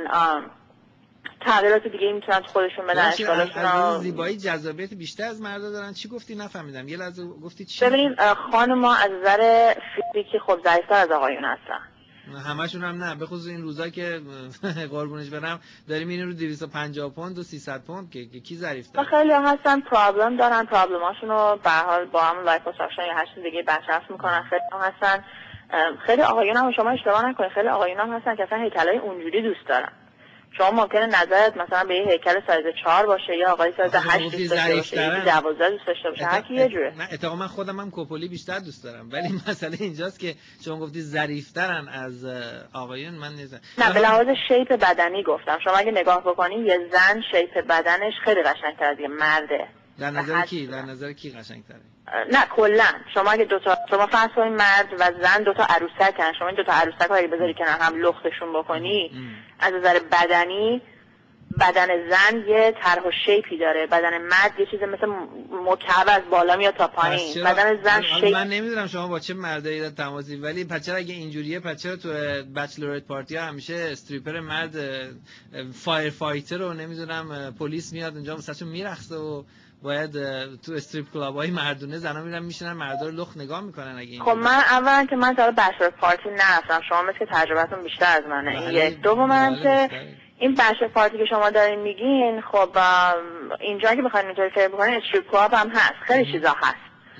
تغییرات دیگه میتونن خودشون بدن. از زیبایی جذابیت بیشتر از مردا دارن. چی گفتی؟ نفهمیدم. یه لحظه گفتی چی؟ ببینید خانم‌ها از نظر فیزیکی خب ضعیف‌تر از آقایون هستن. همشون هم نه، به خصوص این روزا که قربونش برم داریم میریم رو 250 پوند و 300 پوند که کی ظریف‌تره. خیلی هستن پرابلم دارن، پرابلماشونو به هر حال با هم لایپوساکشن یا هر چیز دیگه برطرف میکنن. خیلی هستن، خیلی آقایون هم شما اشتباه نکنید، خیلی آقایون هم هستن که اصلا هیکلای اونجوری دوست دارن. شما ممکنه نظرت مثلا به یه هیکل سایز 4 باشه یا آقای سایز 8 دوست داشته باشه، یا 12 دوست داشته باشه، هر کی یه جوره. نه اتفاقا من خودم هم کوپولی بیشتر دوست دارم، ولی مسئله اینجاست که شما گفتی ظریف‌ترن از آقایون. من نه به لحاظ شیپ بدنی گفتم. شما اگه نگاه بکنید یه زن شیپ بدنش خیلی قشنگ‌تر از یه مرده. در نظر کی؟ در نظر کی قشنگ‌تره؟ نه کلا شما اگه شما فرض کنید مرد و زن دو تا عروسکن، شما این دو تا عروسک رو اگه بذاری کنار هم لختشون بکنی، از نظر بدنی بدن زن یه طرح و شیپی داره، بدن مرد یه چیز مثل مکعب از بالا میاد تا پایین. بدن زن شیپ. من نمیدونم شما با چه مردایی دارید تماسی، ولی پس چرا اگه اینجوریه، پس چرا تو بچلورت پارتی ها همیشه استریپر مرد فایر فایتر رو نمیدونم پلیس میاد اونجا واسهشون میرقصه و باید تو استریپ کلاب‌های مردونه زنا میرن میشینن مردا رو لخت نگاه میکنن. اگه خب من اولا که من تا بچلور پارتی نرفتم، شما مثل که تجربتون بیشتر از منه. یک دومم که این بچلور پارتی که شما دارین میگین، خب اینجا که بخواید اینطوری فکر بکنین استریپ کلاب هم هست، خیلی چیزا هست،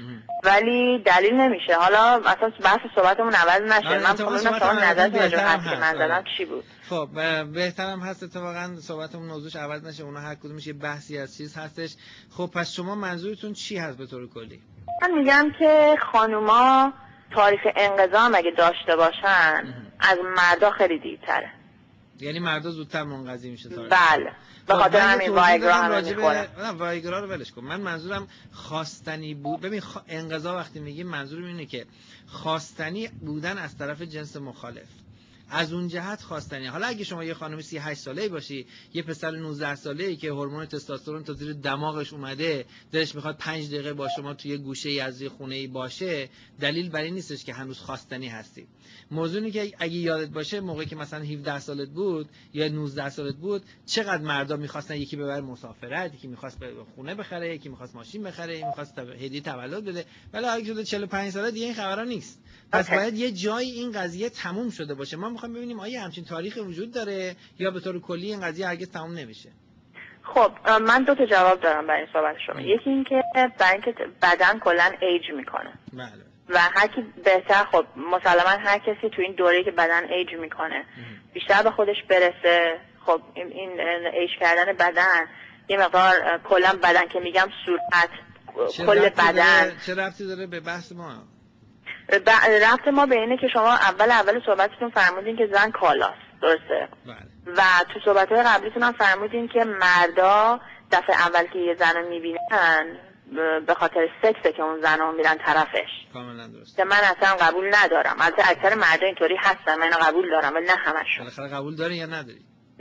ولی دلیل نمیشه. حالا اصلا بحث صحبتمون عوض نشه. من می‌خوام شما نظر راجع به حرفی که من زدم چی بود. خب بهترم هست اتفاقا صحبتمون موضوعش عوض نشه، اونها هر کدومش یه بحثی از چیز هستش. خب پس شما منظورتون چی هست به طور کلی؟ من میگم که خانوما تاریخ انقضا هم اگه داشته باشن از مردا خیلی دیرتره. یعنی مردا زودتر منقضی میشه تاریخ. بله. به خاطر همین وایگرا هم میخورن. نه وایگرا رو ولش کن. من منظورم خواستنی بود. ببین انقضا وقتی میگیم منظورم اینه که خواستنی بودن از طرف جنس مخالف. از اون جهت خواستنی. حالا اگه شما یه خانم 38 ساله‌ای باشی، یه پسر 19 ساله‌ای که هورمون تستوسترون تا زیر دماغش اومده، دلش میخواد 5 دقیقه با شما توی گوشه‌ای از یه خونه‌ای باشه، دلیل بر این نیستش که هنوز خواستنی هستی. موضوعی اینه که اگه یادت باشه موقعی که مثلا 17 سالت بود یا 19 سالت بود، چقدر مردا می‌خواستن یکی ببره مسافرت، یکی می‌خواست به خونه بخره، یکی می‌خواست ماشین بخره، یکی می‌خواست هدیه تولد بده. ولی اگه شده 45 ساله دیگه این خبرا نیست. پس باید یه جایی این قضیه تموم شده باشه. ما می‌خوایم ببینیم آیا همچین تاریخی وجود داره یا به طور کلی این قضیه هرگز تموم نمیشه. خب من دو تا جواب دارم برای این صحبت شما. یکی این که برای اینکه بدن کلا ایج میکنه. بله. و هر کی بهتر، خب مسلما هر کسی تو این دوره‌ای که بدن ایج میکنه بیشتر به خودش برسه. خب این ایج کردن بدن یه مقدار کلا بدن که میگم صورت کل بدن. چه ربطی داره به بحث ما؟ ربط ما به اینه که شما اول صحبتتون فرمودین که زن کالاست، درسته؟ و تو صحبت‌های قبلیتون هم فرمودین که مردا دفعه اول که یه زن رو میبینن به خاطر سکسه که اون زن رو میرن طرفش. کاملا درست. که من اصلا قبول ندارم. البته اکثر مردا اینطوری هستن، من اینو قبول دارم ولی نه همشون. بالاخره قبول داری یا نداری؟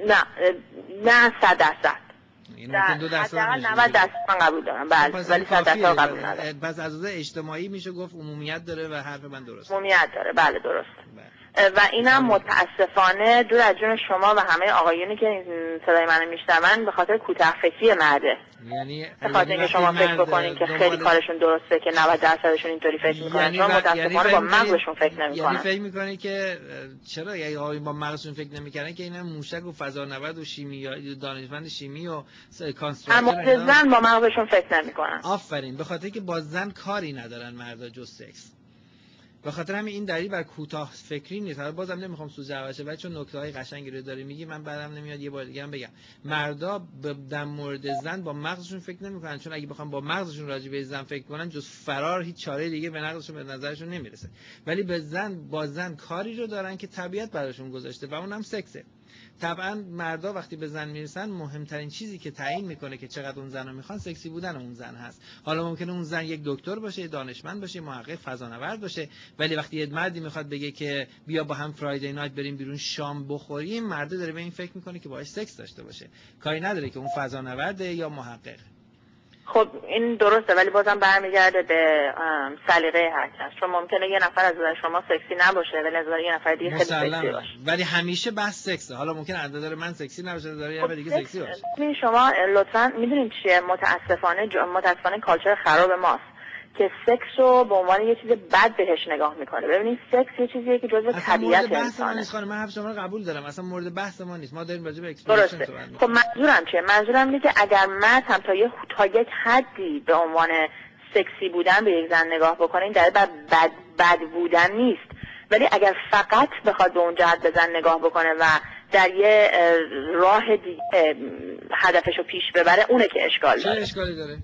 نه 100%. این ممکن 2 درصد حداقل 90% من قبول دارم. بله ولی 100% قبول ندارم. پس از لحاظ اجتماعی میشه گفت عمومیت داره و حرف من درسته. عمومیت داره، بله درسته. و اینم متاسفانه دور از جون شما و همه آقایونی که صدای منو میشنون به خاطر کوتاه فکری مرده. یعنی به خاطر اینکه شما فکر بکنین که خیلی کارشون درسته که 90%شون اینطوری فکر میکنن، چون متاسفانه با مغزشون فکر نمیکنن. یعنی فکر میکنی که چرا اگه آقایون با مغزشون فکر نمیکنن که اینا موشک و فضانورد و شیمی دانشمند شیمی و کانستراکتور اما زن با مغزشون فکر نمیکنن. آفرین. به خاطر که با زن کاری ندارن مردا جز سکس. به خاطر همین این دلیل بر کوتاه فکری نیست. حالا بازم نمیخوام سوء جلوه شه، ولی چون نکته‌های قشنگی رو داری میگی من بعدم نمیاد یه بار دیگه هم بگم. مردا در مورد زن با مغزشون فکر نمیکنن، چون اگه بخوام با مغزشون راجع به زن فکر کنن جز فرار هیچ چاره دیگه به نظرشون نمیرسه. ولی با زن کاری رو دارن که طبیعت براشون گذاشته و اونم سکسه. طبعا مردا وقتی به زن میرسن مهمترین چیزی که تعیین میکنه که چقدر اون زن رو میخوان سکسی بودن اون زن هست. حالا ممکنه اون زن یک دکتر باشه، دانشمند باشه، محقق، فضانورد باشه، ولی وقتی یه مردی میخواد بگه که بیا با هم فرایدی نایت بریم بیرون شام بخوریم، مرد داره به این فکر میکنه که باهاش سکس داشته باشه، کاری نداره که اون فضانورده یا محقق. خب این درسته، ولی بازم برمیگرده به سلیقه هر کس، چون ممکنه یه نفر از شما سکسی نباشه ولی از یه نفر دیگه خیلی سکسی باشه. ولی همیشه بحث سکسه. حالا ممکنه از نظر من سکسی نباشه، از نظر یه نفر دیگه سکسی باشه. ببین شما لطفاً میدونید چیه، متاسفانه کالچر خراب ماست که سکس رو به عنوان یه چیز بد بهش نگاه میکنه. ببینید سکس یه چیزیه که جزء طبیعت انسانه. اصلا من حرف شما رو قبول دارم، اصلا مورد بحث ما نیست. ما داریم راجع به اکسپلوریشن صحبت می‌کنیم. خب منظورم چیه؟ منظورم اینه که اگر مرد هم تا یک حدی به عنوان سکسی بودن به یک زن نگاه بکنه، این در بد بودن نیست. ولی اگر فقط بخواد به اون جهت به زن نگاه بکنه و در یه راه دیگه هدفشو پیش ببره، اونه که اشکال داره. چه اشکالی داره؟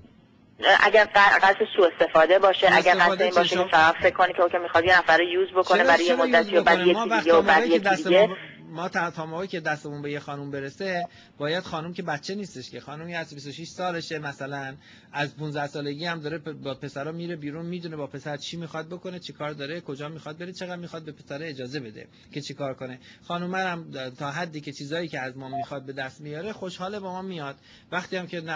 اگر قصد سوء استفاده باشه، اگر قصد این باشه که فقط فکر کنی که میخواد یه نفر رو یوز بکنه برای یه مدتی و بعد یکی دیگه و بعد یکی دیگه. ما تا موقعی که دستمون به یه خانم برسه، باید خانم که بچه نیستش که خانمی از 26 سالشه مثلا، از 15 سالگی هم داره با پسرا میره بیرون، میدونه با پسر چی میخواد بکنه، چی کار داره، کجا میخواد بره، چقدر میخواد به پسر اجازه بده که چی کار کنه. خانم هم تا حدی که چیزایی که از ما میخواد به دست میاره خوشحاله با ما میاد، وقتی هم که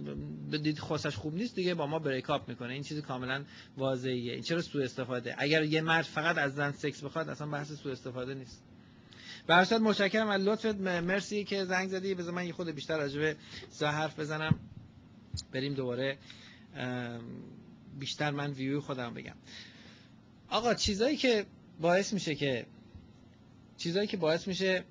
دید خوشش خوب نیست دیگه با ما بریک اپ میکنه. این چیز کاملا واضحه. این چرا سوء استفاده؟ اگر یه مرد فقط از زن سکس بخواد اصلا بحث سوء استفاده نیست. به هر صورت متشکرم از لطفت، مرسی که زنگ زدی. بذار من یه خود بیشتر راجع به حرف بزنم، بریم دوباره بیشتر من ویو خودم بگم. آقا چیزایی که باعث میشه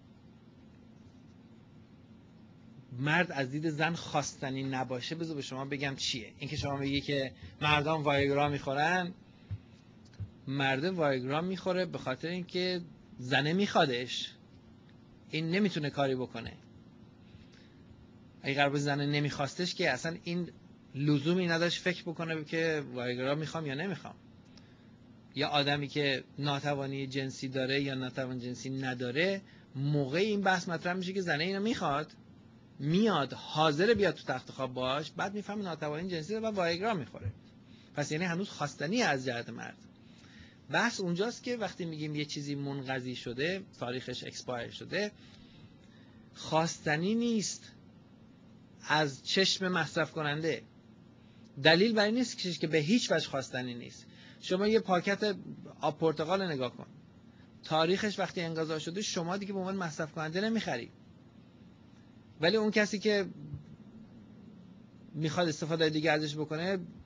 مرد از دید زن خواستنی نباشه، بذار به شما بگم چیه. اینکه شما میگی که مردان وایگرا میخورن، مرد وایگرا میخوره به خاطر اینکه زنه میخوادش، این نمیتونه کاری بکنه. اگه قرار بود زنه نمیخواستش که اصلا این لزومی نداشت فکر بکنه که وایگرا میخوام یا نمیخوام. یا آدمی که ناتوانی جنسی داره یا ناتوان جنسی نداره، موقع این بحث مطرح میشه که زنه اینو میخواد، میاد حاضر بیاد تو تخت خواب باش، بعد میفهمه ناتوانی جنسی داره و وایگرا میخوره. پس یعنی هنوز خواستنی از جهت مرد. بحث اونجاست که وقتی میگیم یه چیزی منقضی شده، تاریخش اکسپایر شده، خواستنی نیست از چشم مصرف کننده. دلیل بر این نیست که به هیچ وجه خواستنی نیست. شما یه پاکت آب پرتقال نگاه کن، تاریخش وقتی انقضا شده شما دیگه به عنوان مصرف کننده نمیخری، ولی اون کسی که میخواد استفاده دیگه ازش بکنه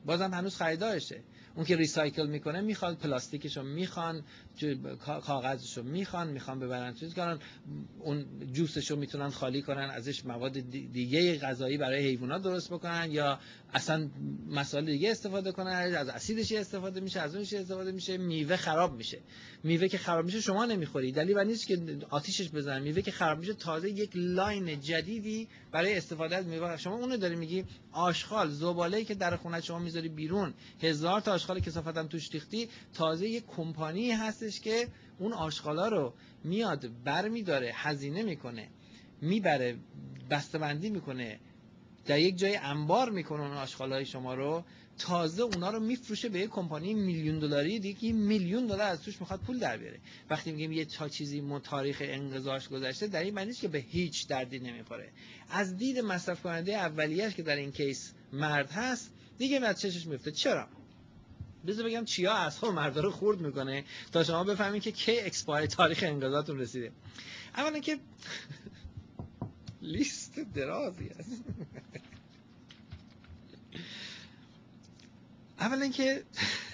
بازم هنوز خریدارشه. اون که ریسایکل میکنه میخواد پلاستیکشو، میخوان کاغذشو، میخوان ببرن چیز کنن، اون جوسشو میتونن خالی کنن ازش مواد دیگه غذایی برای حیوانات درست بکنن، یا اصلا مسائل دیگه استفاده کنن، از اسیدش استفاده میشه، از اونش استفاده میشه، میوه خراب میشه. میوه که خراب میشه شما نمیخوری، دلیل بر نیست که آتیشش بزنن. میوه که خراب میشه تازه یک لاین جدیدی برای استفاده از میوه. شما اونو داری میگی آشغال، زباله‌ای که در خونه شما میذاری بیرون، 1000 تا آشغال کثافت هم توش ریختی، تازه یک کمپانی هستش که اون آشغالا رو میاد برمی‌داره، هزینه میکنه، میبره بسته‌بندی میکنه، در یک جای انبار میکنه اون آشغالای شما رو، تازه اونا رو میفروشه به یک کمپانی میلیون دلاری دیگه، میلیون دلار از توش میخواد پول در بیاره. وقتی میگیم یه چیزی تاریخ انقضاش گذشته، در این معنی نیست که به هیچ دردی نمیخوره. از دید مصرف کننده اولیه‌اش که در این کیس مرد هست دیگه بعد چشش میفته. چرا؟ بذار بگم چیا اعصاب مردا رو خورد میکنه تا شما بفهمید که کی اکسپایر تاریخ انقضاتون رسیده. اولا که لیست درازی است. اولا که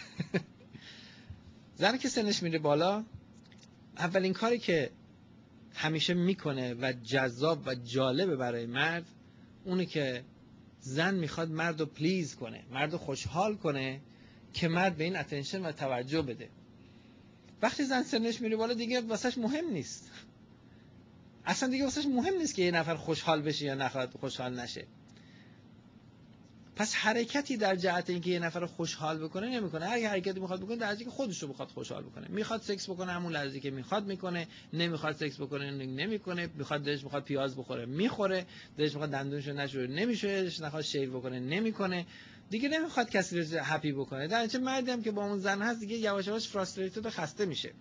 زنی که سنش میره بالا، اولین کاری که همیشه میکنه و جذاب و جالبه برای مرد اونه که زن میخواد مرد رو پلیز کنه، مرد رو خوشحال کنه که مرد به این اتنشن و توجه بده. وقتی زن سنش میره بالا دیگه واسش مهم نیست، اصلا دیگه واسش مهم نیست که یه نفر خوشحال بشه یا نخواد خوشحال نشه. پس حرکتی در جهت اینکه یه نفر رو خوشحال بکنه نمیکنه. هر حرکتی میخواد بکنه در حالی که خودش رو بخواد خوشحال بکنه. میخواد سکس بکنه همون لحظه که میخواد میکنه، نمیخواد سکس بکنه نمیکنه، میخواد دلش میخواد پیاز بخوره میخوره، دلش میخواد دندونشو نشوره نمیشه، دلش نخواد شیو بکنه نمیکنه، دیگه نمیخواد کسی رو هپی بکنه. در نتیجه مردی هم که با اون زن هست دیگه یواش یواش فراستریتد و خسته میشه،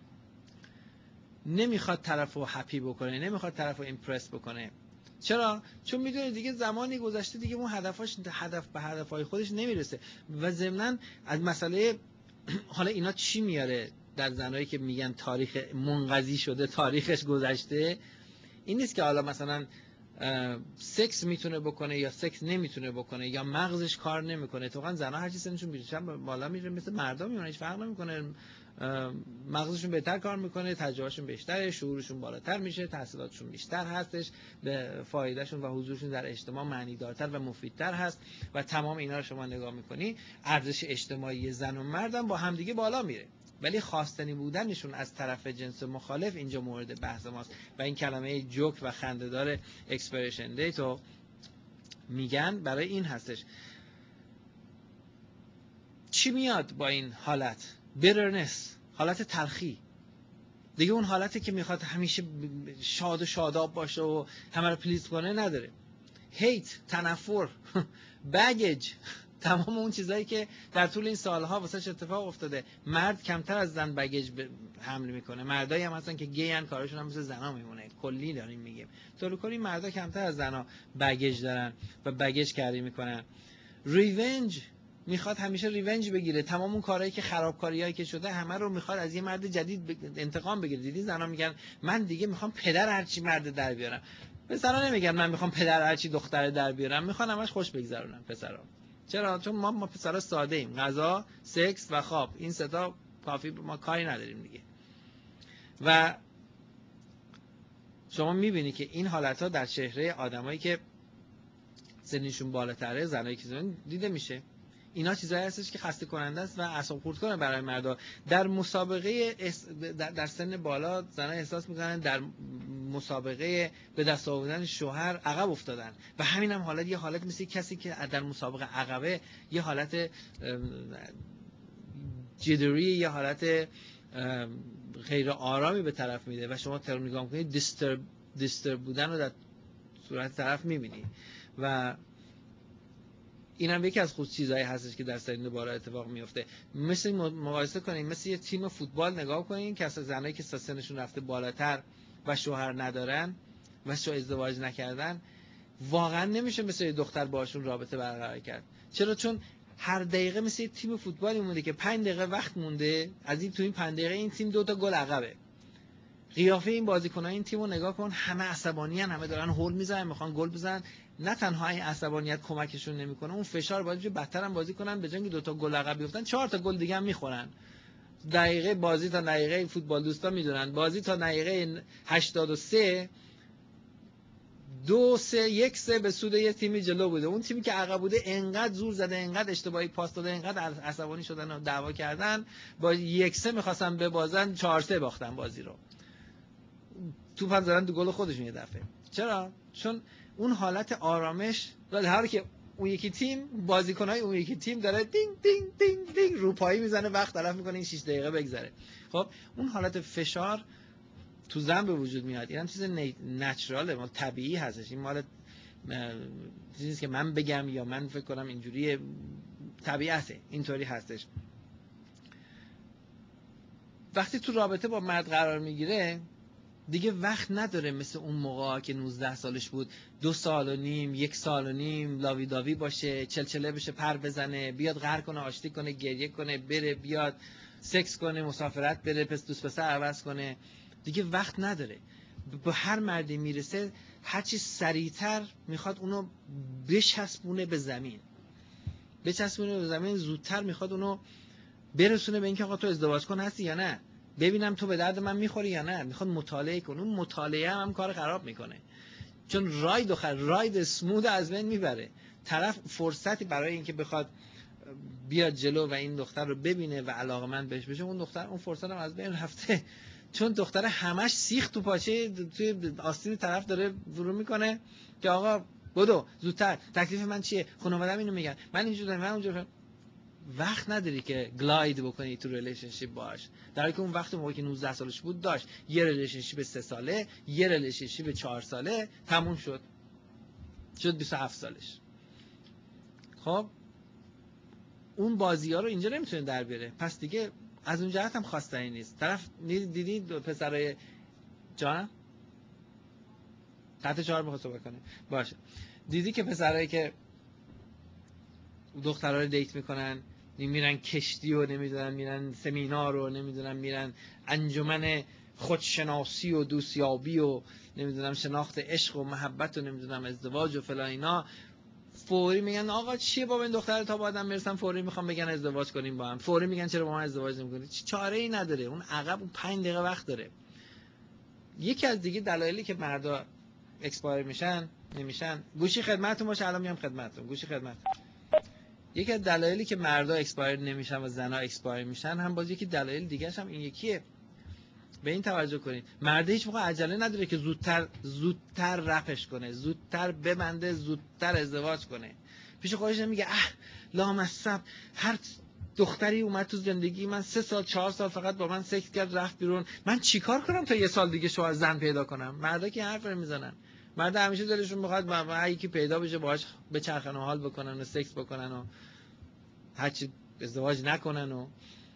نمیخواد طرفو هپی بکنه، نمیخواد طرفو ایمپرس بکنه. چرا؟ چون میدونه دیگه زمانی گذشته دیگه اون هدفهای خودش نمیرسه. و ضمناً از مسئله حالا اینا چی میاره در زنایی که میگن تاریخ منقضی شده، تاریخش گذشته، این نیست که حالا مثلا سکس میتونه بکنه یا سکس نمیتونه بکنه یا مغزش کار نمیکنه. اتفاقا زنها هر چی سنشون بیشتر بالا میره مثل مردا میمونه، هیچ فرق نمیکنه، مغزشون بهتر کار میکنه، تجربهشون بیشتره، شعورشون بالاتر میشه، تحصیلاتشون بیشتر هستش، به فایدهشون و حضورشون در اجتماع معنیدارتر و مفیدتر هست و تمام اینا رو شما نگاه میکنی، ارزش اجتماعی زن و مردم با همدیگه بالا میره. ولی خواستنی بودنشون از طرف جنس مخالف اینجا مورد بحث ماست و این کلمه جوک و خنده‌دار اکسپرشن دیتو میگن برای این هستش. چی میاد با این حالت؟ بیرنس، حالت تلخی دیگه. اون حالتی که میخواد همیشه شاد و شاداب باشه و همه رو پلیز کنه نداره. هیت، تنفر، بگیج، تمام اون چیزایی که در طول این سالها واسش اتفاق افتاده. مرد کمتر از زن بگیج حمل میکنه. مردایی هم هستن که گیان، کارشون هم مثل زنا میمونه. کلی داریم میگیم طور کلی مردا کمتر از زنا بگیج دارن و بگیج کاری میکنن. ریونج، میخواد همیشه ریونج بگیره. تمام اون کارهایی که خرابکاریایی که شده همه رو میخواد از یه مرد جدید انتقام بگیره. دیدین زنا میگن من دیگه میخوام پدر هرچی مرد در بیارم. پسرا نمیگن من میخوام پدر هرچی دختر در بیارم، میخوان همش خوش بگذرونن پسرا. چرا؟ چون ما پسرا ساده ایم. غذا، سکس و خواب، این سه تا کافی، ما کاری نداریم دیگه. و شما میبینی که این حالت‌ها در چهره آدمایی که سنشون بالاتره، زنایی که زن دیده میشه. اینا چیزایی هستش که خسته کننده است و اعصاب خورد کنه برای مردا. در مسابقه در سن بالا زنها احساس میکنن در مسابقه به دست آوردن شوهر عقب افتادن و همین هم حالت، یه حالت مثل کسی که در مسابقه عقبه، یه حالت جدری، یه حالت غیر آرامی به طرف میده و شما ترم نگاه میکنید دیسترب بودن رو در صورت طرف میبینی. و این هم یکی از خود چیزایی هستش که در سن بالا اتفاق میفته. مثل مقایسه کنین، مثل یه تیم فوتبال نگاه کنین که اصلا زنایی که سنشون رفته بالاتر و شوهر ندارن و ازدواج نکردن، واقعا نمیشه مثل یه دختر باشون رابطه برقرار کرد. چرا؟ چون هر دقیقه مثل یه تیم فوتبالی مونده که 5 دقیقه وقت مونده، از این تو این 5 دقیقه این تیم 2 تا گل عقبه. قیافه این بازیکن‌های این تیمو نگاه کن، همه عصبانیان، همه دارن هول میزنن، میخوان گل بزنن. نه تنها این عصبانیت کمکشون نمیکنه، اون فشار باعث میشه بدتر هم بازی کنن، به جای اینکه 2 تا گل عقب بیفتن 4 تا گل دیگه هم میخورن. دقیقه بازی تا دقیقه فوتبال دوستا میدونن، بازی تا دقیقه 83 1-3 به سود یه تیمی جلو بوده. اون تیمی که عقب بوده انقدر زور زده، انقدر اشتباهی پاس داده، انقدر عصبانی شدن و دعوا کردن، با 1-3 می‌خواستن ببازن، 4-3 باختن بازی رو. توپ هم زدن تو گل خودشون یه دفعه. چرا؟ چون اون حالت آرامش، در حالی که اون یکی تیم، بازیکن‌های اون یکی تیم داره دینگ دینگ دینگ دینگ روپایی میزنه، وقت تلف میکنه این 6 دقیقه بگذره. خب اون حالت فشار تو زن به وجود میاد. این هم چیز نچراله، مال طبیعی هستش. این مال چیزی نیست که من بگم یا من فکر کنم اینجوری، طبیعته، اینطوری هستش. وقتی تو رابطه با مرد قرار میگیره دیگه وقت نداره مثل اون موقع که 19 سالش بود 2 سال و نیم 1 سال و نیم لاوی داوی باشه، چلچله بشه، پر بزنه، بیاد غر کنه، آشتی کنه، گریه کنه، بره بیاد سکس کنه، مسافرت بره، پس دوست پسر عوض کنه. دیگه وقت نداره. به هر مردی میرسه هرچی سریعتر میخواد اونو بچسبونه به زمین، بچسبونه به زمین، زودتر میخواد اونو برسونه به اینکه آقا تو ازدواج کن هستی یا نه، ببینم تو به درد من میخوری یا نه. میخواد مطالعه کنه. اون مطالعه هم کار خراب میکنه، چون راید سمود از بین میبره. طرف فرصتی برای اینکه بخواد بیاد جلو و این دختر رو ببینه و علاقه‌مند بهش بشه، اون دختر اون فرصت هم از بین رفته، چون دختر همش سیخ تو پاچه توی آستین طرف داره ورو میکنه که آقا بدو زودتر، تکلیف من چیه، خانواده‌ام اینو میگن، من اینجوری من اونجوری. وقت نداری که گلاید بکنی تو ریلیشنشیپ باش، در حالی که اون وقت موقعی که 19 سالش بود داشت یه ریلیشنشیپ 3 ساله، یه ریلیشنشیپ 4 ساله، تموم شد 27 سالش. خب اون بازی‌ها رو اینجا نمیتونه در بیاره. پس دیگه از اون جهت هم خواستنی نیست. طرف دیدی پسرای جان قطع 4 می‌خواد صحبت کنه باشه، دیدی که پسرایی که دخترها رو دیت میکنن، میرن کشتی و نمیدونن میرن سمینار و نمیدونن میرن انجمن خودشناسی و دوستیابی و نمیدونم شناخت عشق و محبت و نمیدونم ازدواج و فلان اینا، فوری میگن آقا چیه بابا این دختر تا با آدم میرسن فوری میخوام بگن ازدواج کنیم با هم، فوری میگن چرا با من ازدواج نمیکنی. چاره ای نداره، اون عقب اون 5 دقیقه وقت داره. یکی از دیگه دلایلی که مردا اکسپایر میشن نمیشن، گوشی خدمتتون باشه الان میام خدمتتون، گوشی خدمت. یکی از دلایلی که مردا اکسپایر نمیشن و زنا اکسپایر میشن هم باز یکی دلایل دیگه هم این یکیه. به این توجه کنید، مرد هیچ موقع عجله نداره که زودتر رفش کنه، زودتر ببنده، زودتر ازدواج کنه. پیش خودش نمیگه لامصب هر دختری اومد تو زندگی من 3 سال 4 سال فقط با من سکس کرد رفت بیرون، من چیکار کنم تا 1 سال دیگه شوهر زن پیدا کنم. مردا که حرف میزنن، مردا همیشه دلشون میخواد با یکی پیدا بشه باهاش بچرخن و حال بکنن و سکس بکنن و هرچی ازدواج نکنن و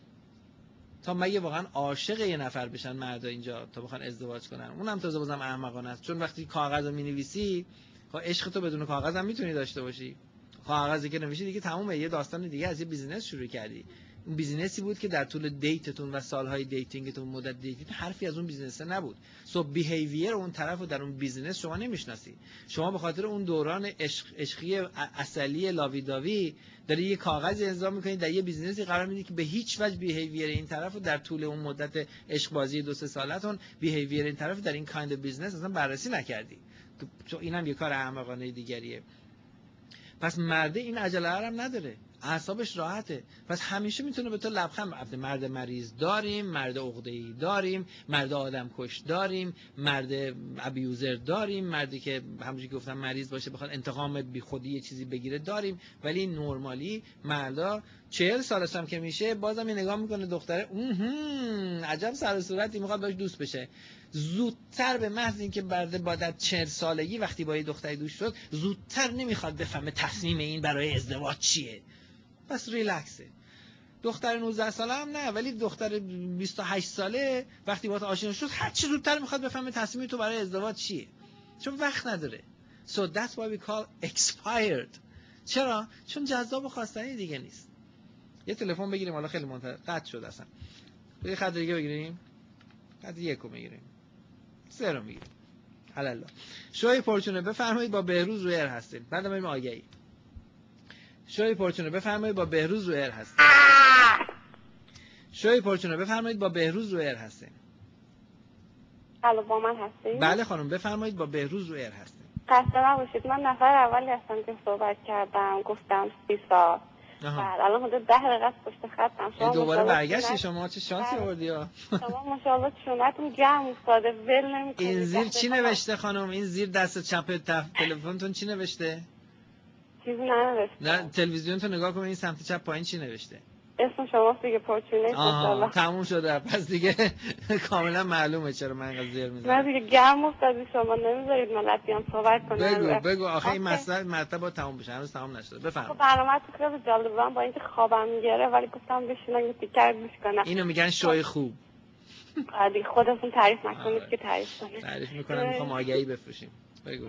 تا مگه واقعا عاشق یه نفر بشن مردا اینجا تا بخوان ازدواج کنن. اونم تازه بازم احمقانه است، چون وقتی کاغذو می‌نویسی خب عشق تو بدون کاغذ هم میتونی داشته باشی. کاغذی که نوشتی دیگه تمومه، یه داستان دیگه از یه بیزینس شروع کردی. اون بیزینسی بود که در طول دیتتون و سالهای دیتینگتون، مدت دیتینگ، حرفی از اون بیزینس نبود. سو بیهیویر اون طرفو در اون بیزینس شما نمیشناسی. شما به خاطر اون دوران عشقی اصلی لاوی داوی داری یه کاغذی امضا می‌کنی، در یه بیزینسی قرار میدی که به هیچ وجه بیهیویر این طرفو در طول اون مدت عشق بازی 2-3 سالتون بیهیویر این طرفو در این کایند بیزینس اصلا بررسی نکردی. تو اینم یه کار احمقانه دیگریه. پس مرده این عجله هم نداره، اعصابش راحته، پس همیشه میتونه به تو لبخند. مرد مریض داریم، مرد عقده‌ای داریم، مرد آدمکش داریم، مرد ابیوزر داریم، مردی که همونجوری که گفتم مریض باشه بخواد انتقام بی خودی یه چیزی بگیره داریم. ولی نورمالی مردا 40 سالش هم که میشه بازم یه نگاه میکنه دختره عجب سر و صورتی میخواد باش دوست بشه. زودتر به محض اینکه بعد با 40 سالگی وقتی با یه دختری دوست شد زودتر نمیخواد بفهمه تصمیم این برای ازدواج چیه. پس ریلکسه. دختر 19 ساله هم نه، ولی دختر 28 ساله وقتی باهات آشنا شد هر چی زودتر میخواد بفهمه تصمیم تو برای ازدواج چیه، چون وقت نداره. So that's why we call expired. چرا؟ چون جذاب و خواستنی دیگه نیست. یه تلفن بگیریم، حالا خیلی قطع شد اصلا. یه خط دیگه بگیریم، خط یکو بگیریم. 3 رو میگیریم. حالا شوی پرچونه بفرمایید با بهروز رو ایر هستیم. بعد بریم آگهی. شوی پرچونه بفرمایید با بهروز رو ایر هستیم. شوی پرچونه بفرمایید با بهروز رو ایر هستیم. الو با من هستید؟ بله خانم بفرمایید با بهروز رو ایر هستیم. خسته نباشید. من نفر اولی هستم که صحبت کردم، گفتم 30 سال. الان حدود 10 دقیقه پشت خطم. شما دوباره برگشتی. شما چه شانسی آوردی ها. شما ماشاءالله چونتون گرم افتاده، ول نمی‌کنید. این زیر چی نوشته خانم؟ این زیر دست چپ تلفنتون چی نوشته؟ چیزی ننوشته. نه تلویزیونتون نگاه کنید، این سمت چپ پایین چی نوشته؟ اسم شماست دیگه، پرچونه. آها تموم شده. پس دیگه کاملا معلومه چرا من اینقدر زیر میزنم. نه دیگه گرم افتادی، شما نمیذارید ملت بیان صحبت کنن. بگو آخه این مطلب با تموم بشه، هنوز تمام نشده. بفرمایید. برنامه‌تون خیلی جالبه، با اینکه خوابم میگیره ولی گفتم بشینم یه تیکر گوش کنم. اینو میگن شوی خوب. دیگه خودتون تعریف نکنید که تعریف کنید. تعریف میکنم، میخوام آگهی بفروشیم. بگو.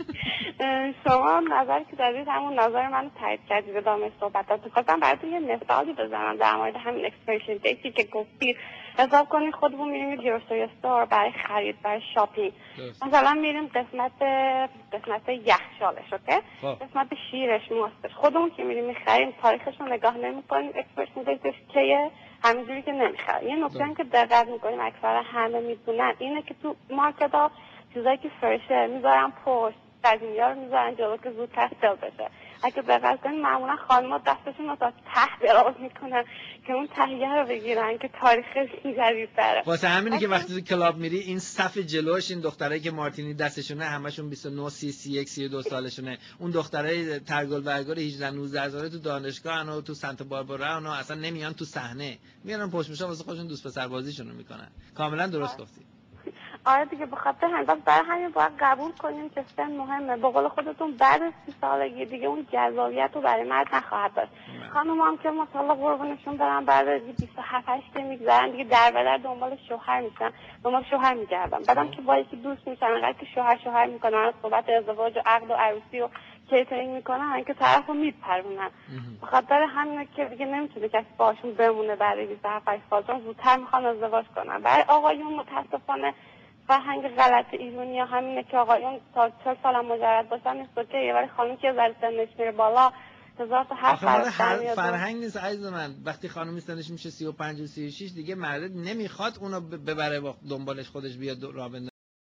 شما نظری که دارید همون نظر منو تایید کردید. ادامه صحبتاتون خواستم براتون یه مثالی بزنم در مورد همین اکسپرشن دیتی که گفتید. حساب کنید خودمون میریم یه گروسری استور برای خرید، برای شاپینگ. مثلا میریم قسمت یخچالش، اوکی؟ قسمت شیرش، ماستش. خودمون که میریم میخریم تاریخش رو نگاه نمی‌کنیم، اکسپرشن دیتش کیه، همینجوری که نمیخریم. یه نکته هم که دقت می‌کنیم اکثرا همه میدونن اینه که تو مارکت‌ها چیزایی که فرشه میذارن پشت، قدیمی‌ها رو میذارن جلو که زودتر سل بشه. اگه دقت کنید معمولا خانم‌ها دستشون رو تا ته دراز میکنن که اون تهیه رو بگیرن که تاریخش جدیدتره. واسه همینه که وقتی تو کلاب میری این صف جلوش این دخترایی که مارتینی دستشونه همشون 29 30 31 32 سالشونه، اون دخترای ترگل برگل 18 19 ساله تو دانشگاه و تو سنت باربارا اونا اصلا نمیان تو صحنه، میارن پشت میشن واسه خودشون دوست پسر بازیشون رو میکنن. کاملا درست گفتی. آره دیگه، به خاطر همین برای همین باید قبول کنیم که سن مهمه. به قول خودتون بعد از 30 سالگی دیگه اون جذابیت رو برای مرد نخواهد داشت. خانوما هم که ماشاءالله قربونشون برن بعد از 27 8 میگذرن دیگه در بدر دنبال شوهر میشن، دنبال شوهر میگردن. بعدم که با یکی دوست میشن، انقدر که شوهر میکنن، صحبت ازدواج و عقد و عروسی و کیترینگ میکنن که طرفو میپرونن. به خاطر همینه که دیگه نمیتونه کسی باهاشون بمونه بعد 27 8 سال، چون زودتر میخوان ازدواج کنن. برای آقایون متاسفانه فرهنگ غلط ایرانی ها همینه که آقایون تا 40 سال هم مجرد باشن نیست اوکیه، ولی خانم که ذره سنش میره بالا هزار تا حرف فرهنگ نیست عزیز من. وقتی خانمی سنش میشه 35 و 36 دیگه مرد نمیخواد اونو ببره دنبالش خودش بیاد راه بندازه.